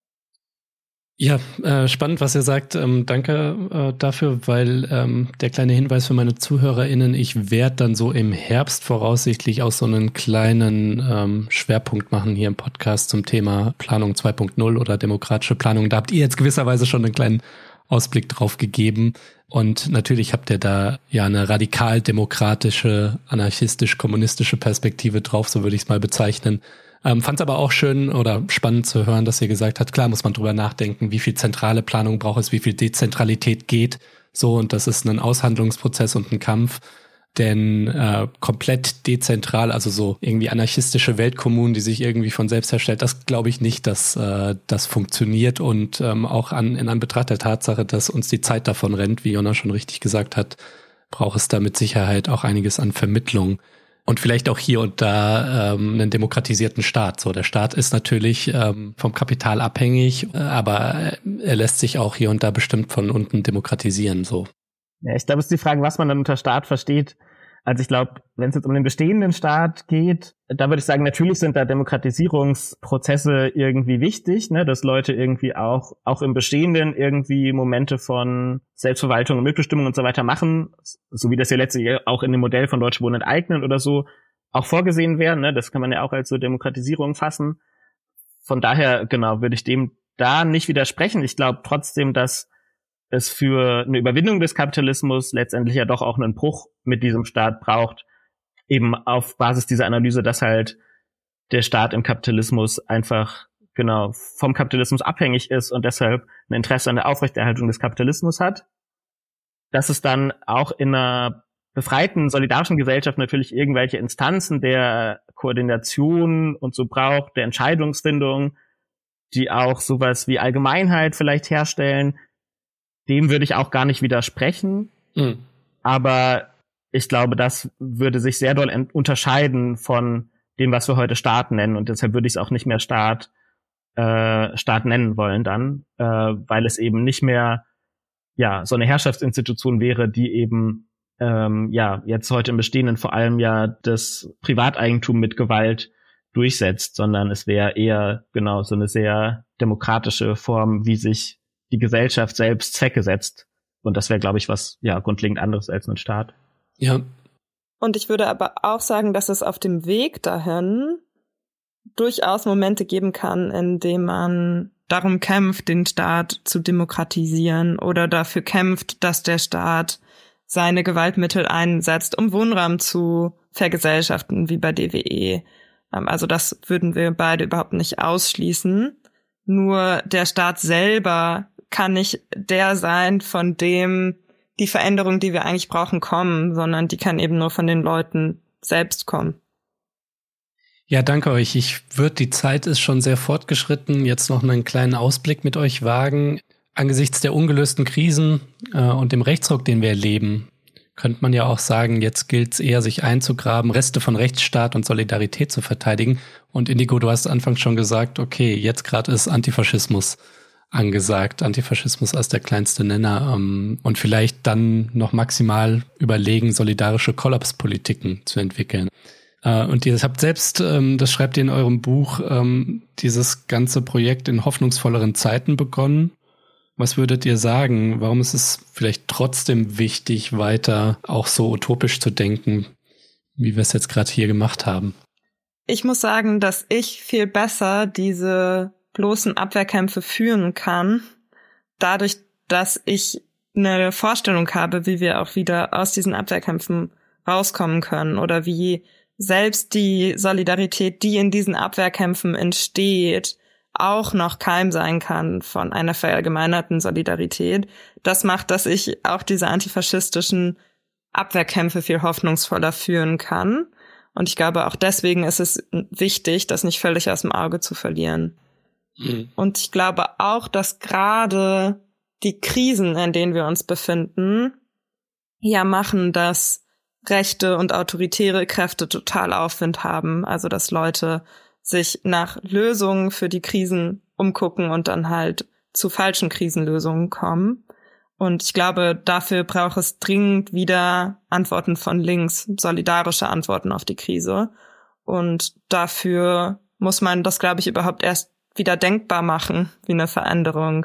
Ja, spannend, was ihr sagt. Danke dafür, weil der kleine Hinweis für meine ZuhörerInnen, ich werde dann so im Herbst voraussichtlich auch so einen kleinen Schwerpunkt machen hier im Podcast zum Thema Planung 2.0 oder demokratische Planung. Da habt ihr jetzt gewisserweise schon einen kleinen Ausblick drauf gegeben. Und natürlich habt ihr da ja eine radikal demokratische, anarchistisch-kommunistische Perspektive drauf, so würde ich es mal bezeichnen. Fand es aber auch schön oder spannend zu hören, dass ihr gesagt habt, klar muss man drüber nachdenken, wie viel zentrale Planung braucht es, wie viel Dezentralität geht. So, und das ist ein Aushandlungsprozess und ein Kampf. Denn komplett dezentral, also so irgendwie anarchistische Weltkommunen, die sich irgendwie von selbst herstellt, das glaube ich nicht, dass das funktioniert. Und auch in Anbetracht der Tatsache, dass uns die Zeit davon rennt, wie Jonna schon richtig gesagt hat, braucht es da mit Sicherheit auch einiges an Vermittlung. Und vielleicht auch hier und da einen demokratisierten Staat. So, der Staat ist natürlich vom Kapital abhängig, aber er lässt sich auch hier und da bestimmt von unten demokratisieren. So. Ja, ich glaube, es ist die Frage, was man dann unter Staat versteht. Also ich glaube, wenn es jetzt um den bestehenden Staat geht, da würde ich sagen, natürlich sind da Demokratisierungsprozesse irgendwie wichtig, ne, dass Leute irgendwie auch im Bestehenden irgendwie Momente von Selbstverwaltung und Mitbestimmung und so weiter machen, so wie das ja letztlich auch in dem Modell von Deutsche Wohnen enteignen oder so auch vorgesehen wäre, ne, das kann man ja auch als so Demokratisierung fassen. Von daher, genau, würde ich dem da nicht widersprechen. Ich glaube trotzdem, dass es für eine Überwindung des Kapitalismus letztendlich ja doch auch einen Bruch mit diesem Staat braucht, eben auf Basis dieser Analyse, dass halt der Staat im Kapitalismus einfach genau vom Kapitalismus abhängig ist und deshalb ein Interesse an der Aufrechterhaltung des Kapitalismus hat. Dass es dann auch in einer befreiten, solidarischen Gesellschaft natürlich irgendwelche Instanzen der Koordination und so braucht, der Entscheidungsfindung, die auch sowas wie Allgemeinheit vielleicht herstellen. Dem würde ich auch gar nicht widersprechen. Aber ich glaube, das würde sich sehr doll unterscheiden von dem, was wir heute Staat nennen. Und deshalb würde ich es auch nicht mehr Staat nennen wollen dann, weil es eben nicht mehr so eine Herrschaftsinstitution wäre, die eben jetzt heute im Bestehenden vor allem das Privateigentum mit Gewalt durchsetzt, sondern es wäre eher genau so eine sehr demokratische Form, wie sich die Gesellschaft selbst Zwecke setzt. Und das wäre, glaube ich, was grundlegend anderes als ein Staat. Ja. Und ich würde aber auch sagen, dass es auf dem Weg dahin durchaus Momente geben kann, in denen man darum kämpft, den Staat zu demokratisieren oder dafür kämpft, dass der Staat seine Gewaltmittel einsetzt, um Wohnraum zu vergesellschaften, wie bei DWE. Also das würden wir beide überhaupt nicht ausschließen. Nur der Staat selber kann nicht der sein, von dem die Veränderung, die wir eigentlich brauchen, kommen, sondern die kann eben nur von den Leuten selbst kommen. Ja, danke euch. Die Zeit ist schon sehr fortgeschritten. Jetzt noch einen kleinen Ausblick mit euch wagen. Angesichts der ungelösten Krisen und dem Rechtsruck, den wir erleben, könnte man ja auch sagen, jetzt gilt es eher, sich einzugraben, Reste von Rechtsstaat und Solidarität zu verteidigen. Und Indigo, du hast anfangs schon gesagt, okay, jetzt gerade ist Antifaschismus angesagt. Antifaschismus als der kleinste Nenner. Und vielleicht dann noch maximal überlegen, solidarische Kollapspolitiken zu entwickeln. Und ihr habt selbst, das schreibt ihr in eurem Buch, dieses ganze Projekt in hoffnungsvolleren Zeiten begonnen. Was würdet ihr sagen? Warum ist es vielleicht trotzdem wichtig, weiter auch so utopisch zu denken, wie wir es jetzt gerade hier gemacht haben? Ich muss sagen, dass ich viel besser diese bloßen Abwehrkämpfe führen kann, dadurch, dass ich eine Vorstellung habe, wie wir auch wieder aus diesen Abwehrkämpfen rauskommen können oder wie selbst die Solidarität, die in diesen Abwehrkämpfen entsteht, auch noch Keim sein kann von einer verallgemeinerten Solidarität. Das macht, dass ich auch diese antifaschistischen Abwehrkämpfe viel hoffnungsvoller führen kann. Und ich glaube, auch deswegen ist es wichtig, das nicht völlig aus dem Auge zu verlieren. Und ich glaube auch, dass gerade die Krisen, in denen wir uns befinden, machen, dass rechte und autoritäre Kräfte total Aufwind haben. Also dass Leute sich nach Lösungen für die Krisen umgucken und dann halt zu falschen Krisenlösungen kommen. Und ich glaube, dafür braucht es dringend wieder Antworten von links, solidarische Antworten auf die Krise. Und dafür muss man das, glaube ich, überhaupt erst wieder denkbar machen, wie eine Veränderung,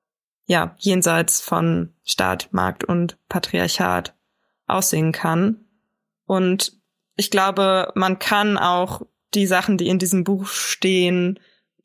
jenseits von Staat, Markt und Patriarchat aussehen kann. Und ich glaube, man kann auch die Sachen, die in diesem Buch stehen,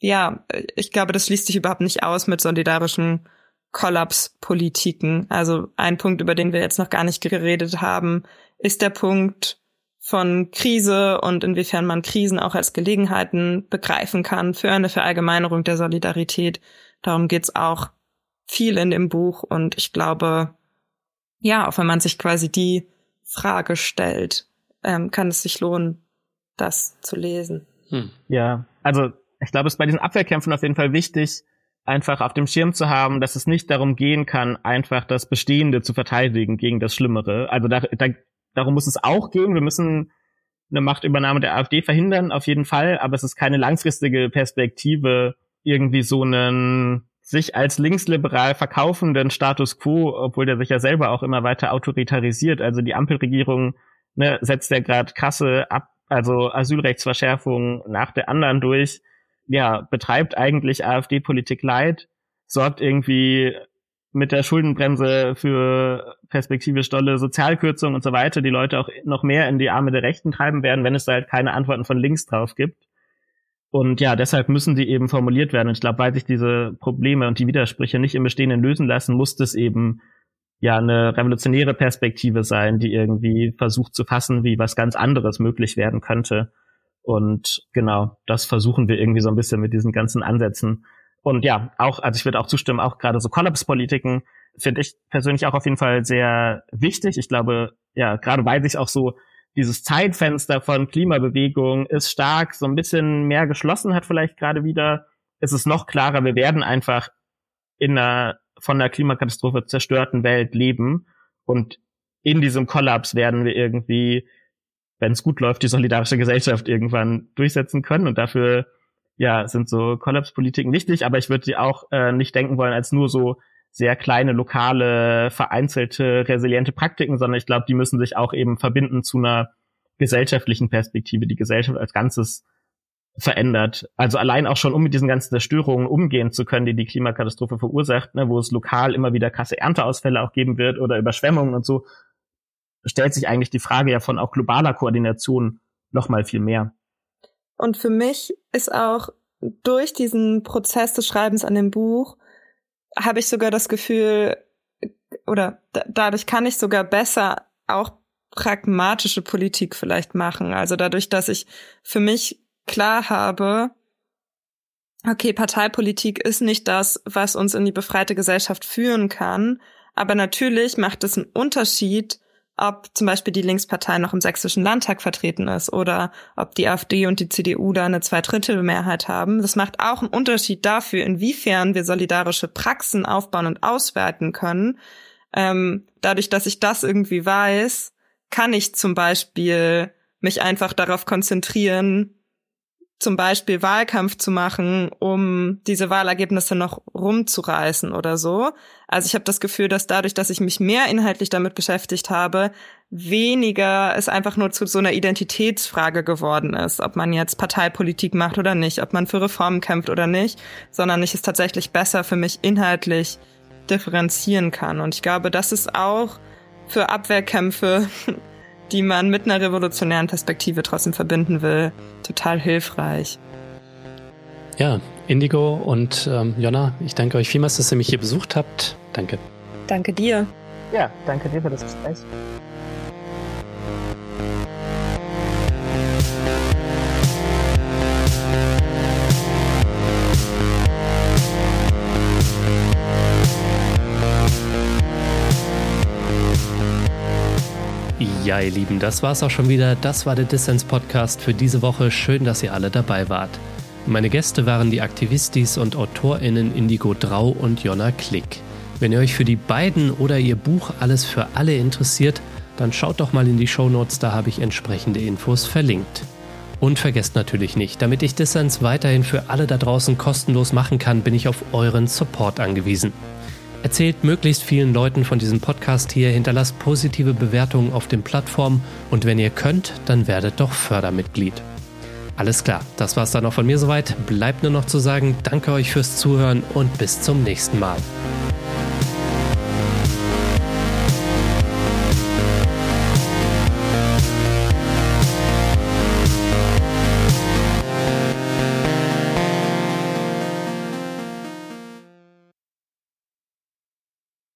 ich glaube, das schließt sich überhaupt nicht aus mit solidarischen Kollapspolitiken. Also ein Punkt, über den wir jetzt noch gar nicht geredet haben, ist der Punkt von Krise und inwiefern man Krisen auch als Gelegenheiten begreifen kann für eine Verallgemeinerung der Solidarität. Darum geht's auch viel in dem Buch. Und ich glaube, auch wenn man sich quasi die Frage stellt, kann es sich lohnen, das zu lesen. Ja, also ich glaube, es ist bei diesen Abwehrkämpfen auf jeden Fall wichtig, einfach auf dem Schirm zu haben, dass es nicht darum gehen kann, einfach das Bestehende zu verteidigen gegen das Schlimmere. Also darum muss es auch gehen. Wir müssen eine Machtübernahme der AfD verhindern, auf jeden Fall. Aber es ist keine langfristige Perspektive, irgendwie so einen sich als linksliberal verkaufenden Status quo, obwohl der sich ja selber auch immer weiter autoritarisiert. Also die Ampelregierung setzt ja gerade krasse Asylrechtsverschärfungen nach der anderen durch. Ja, betreibt eigentlich AfD-Politik light, sorgt irgendwie mit der Schuldenbremse für perspektivisch dolle Sozialkürzungen und so weiter, die Leute auch noch mehr in die Arme der Rechten treiben werden, wenn es da halt keine Antworten von links drauf gibt. Und deshalb müssen die eben formuliert werden. Und ich glaube, weil sich diese Probleme und die Widersprüche nicht im Bestehenden lösen lassen, muss das eben eine revolutionäre Perspektive sein, die irgendwie versucht zu fassen, wie was ganz anderes möglich werden könnte. Und genau, das versuchen wir irgendwie so ein bisschen mit diesen ganzen Ansätzen. Und also ich würde auch zustimmen, auch gerade so Kollapspolitiken finde ich persönlich auch auf jeden Fall sehr wichtig. Ich glaube, gerade weil sich auch so dieses Zeitfenster von Klimabewegung ist stark, so ein bisschen mehr geschlossen hat vielleicht gerade wieder, ist es noch klarer, wir werden einfach in einer von der Klimakatastrophe zerstörten Welt leben. Und in diesem Kollaps werden wir irgendwie, wenn es gut läuft, die solidarische Gesellschaft irgendwann durchsetzen können. Und dafür sind so Kollapspolitiken wichtig, aber ich würde sie auch nicht denken wollen als nur so sehr kleine, lokale, vereinzelte, resiliente Praktiken, sondern ich glaube, die müssen sich auch eben verbinden zu einer gesellschaftlichen Perspektive, die Gesellschaft als Ganzes verändert. Also allein auch schon, um mit diesen ganzen Zerstörungen umgehen zu können, die die Klimakatastrophe verursacht, ne, wo es lokal immer wieder krasse Ernteausfälle auch geben wird oder Überschwemmungen und so, stellt sich eigentlich die Frage ja von auch globaler Koordination noch mal viel mehr. Und für mich ist auch durch diesen Prozess des Schreibens an dem Buch habe ich sogar das Gefühl, oder dadurch kann ich sogar besser auch pragmatische Politik vielleicht machen. Also dadurch, dass ich für mich klar habe, okay, Parteipolitik ist nicht das, was uns in die befreite Gesellschaft führen kann, aber natürlich macht es einen Unterschied, ob zum Beispiel die Linkspartei noch im Sächsischen Landtag vertreten ist oder ob die AfD und die CDU da eine 2/3 haben. Das macht auch einen Unterschied dafür, inwiefern wir solidarische Praxen aufbauen und ausweiten können. Dadurch, dass ich das irgendwie weiß, kann ich zum Beispiel mich einfach darauf konzentrieren, zum Beispiel Wahlkampf zu machen, um diese Wahlergebnisse noch rumzureißen oder so. Also ich habe das Gefühl, dass dadurch, dass ich mich mehr inhaltlich damit beschäftigt habe, weniger es einfach nur zu so einer Identitätsfrage geworden ist, ob man jetzt Parteipolitik macht oder nicht, ob man für Reformen kämpft oder nicht, sondern ich es tatsächlich besser für mich inhaltlich differenzieren kann. Und ich glaube, das ist auch für Abwehrkämpfe, die man mit einer revolutionären Perspektive trotzdem verbinden will, total hilfreich. Ja, Indigo und Jonna, ich danke euch vielmals, dass ihr mich hier besucht habt. Danke. Danke dir. Ja, danke dir für das Gespräch. Ja, ihr Lieben, das war's auch schon wieder. Das war der Dissens-Podcast für diese Woche. Schön, dass ihr alle dabei wart. Meine Gäste waren die Aktivistis und AutorInnen Indigo Drau und Jonna Klick. Wenn ihr euch für die beiden oder ihr Buch Alles für alle interessiert, dann schaut doch mal in die Shownotes, da habe ich entsprechende Infos verlinkt. Und vergesst natürlich nicht, damit ich Dissens weiterhin für alle da draußen kostenlos machen kann, bin ich auf euren Support angewiesen. Erzählt möglichst vielen Leuten von diesem Podcast hier, hinterlasst positive Bewertungen auf den Plattformen und wenn ihr könnt, dann werdet doch Fördermitglied. Alles klar, das war's dann auch von mir soweit. Bleibt nur noch zu sagen, danke euch fürs Zuhören und bis zum nächsten Mal.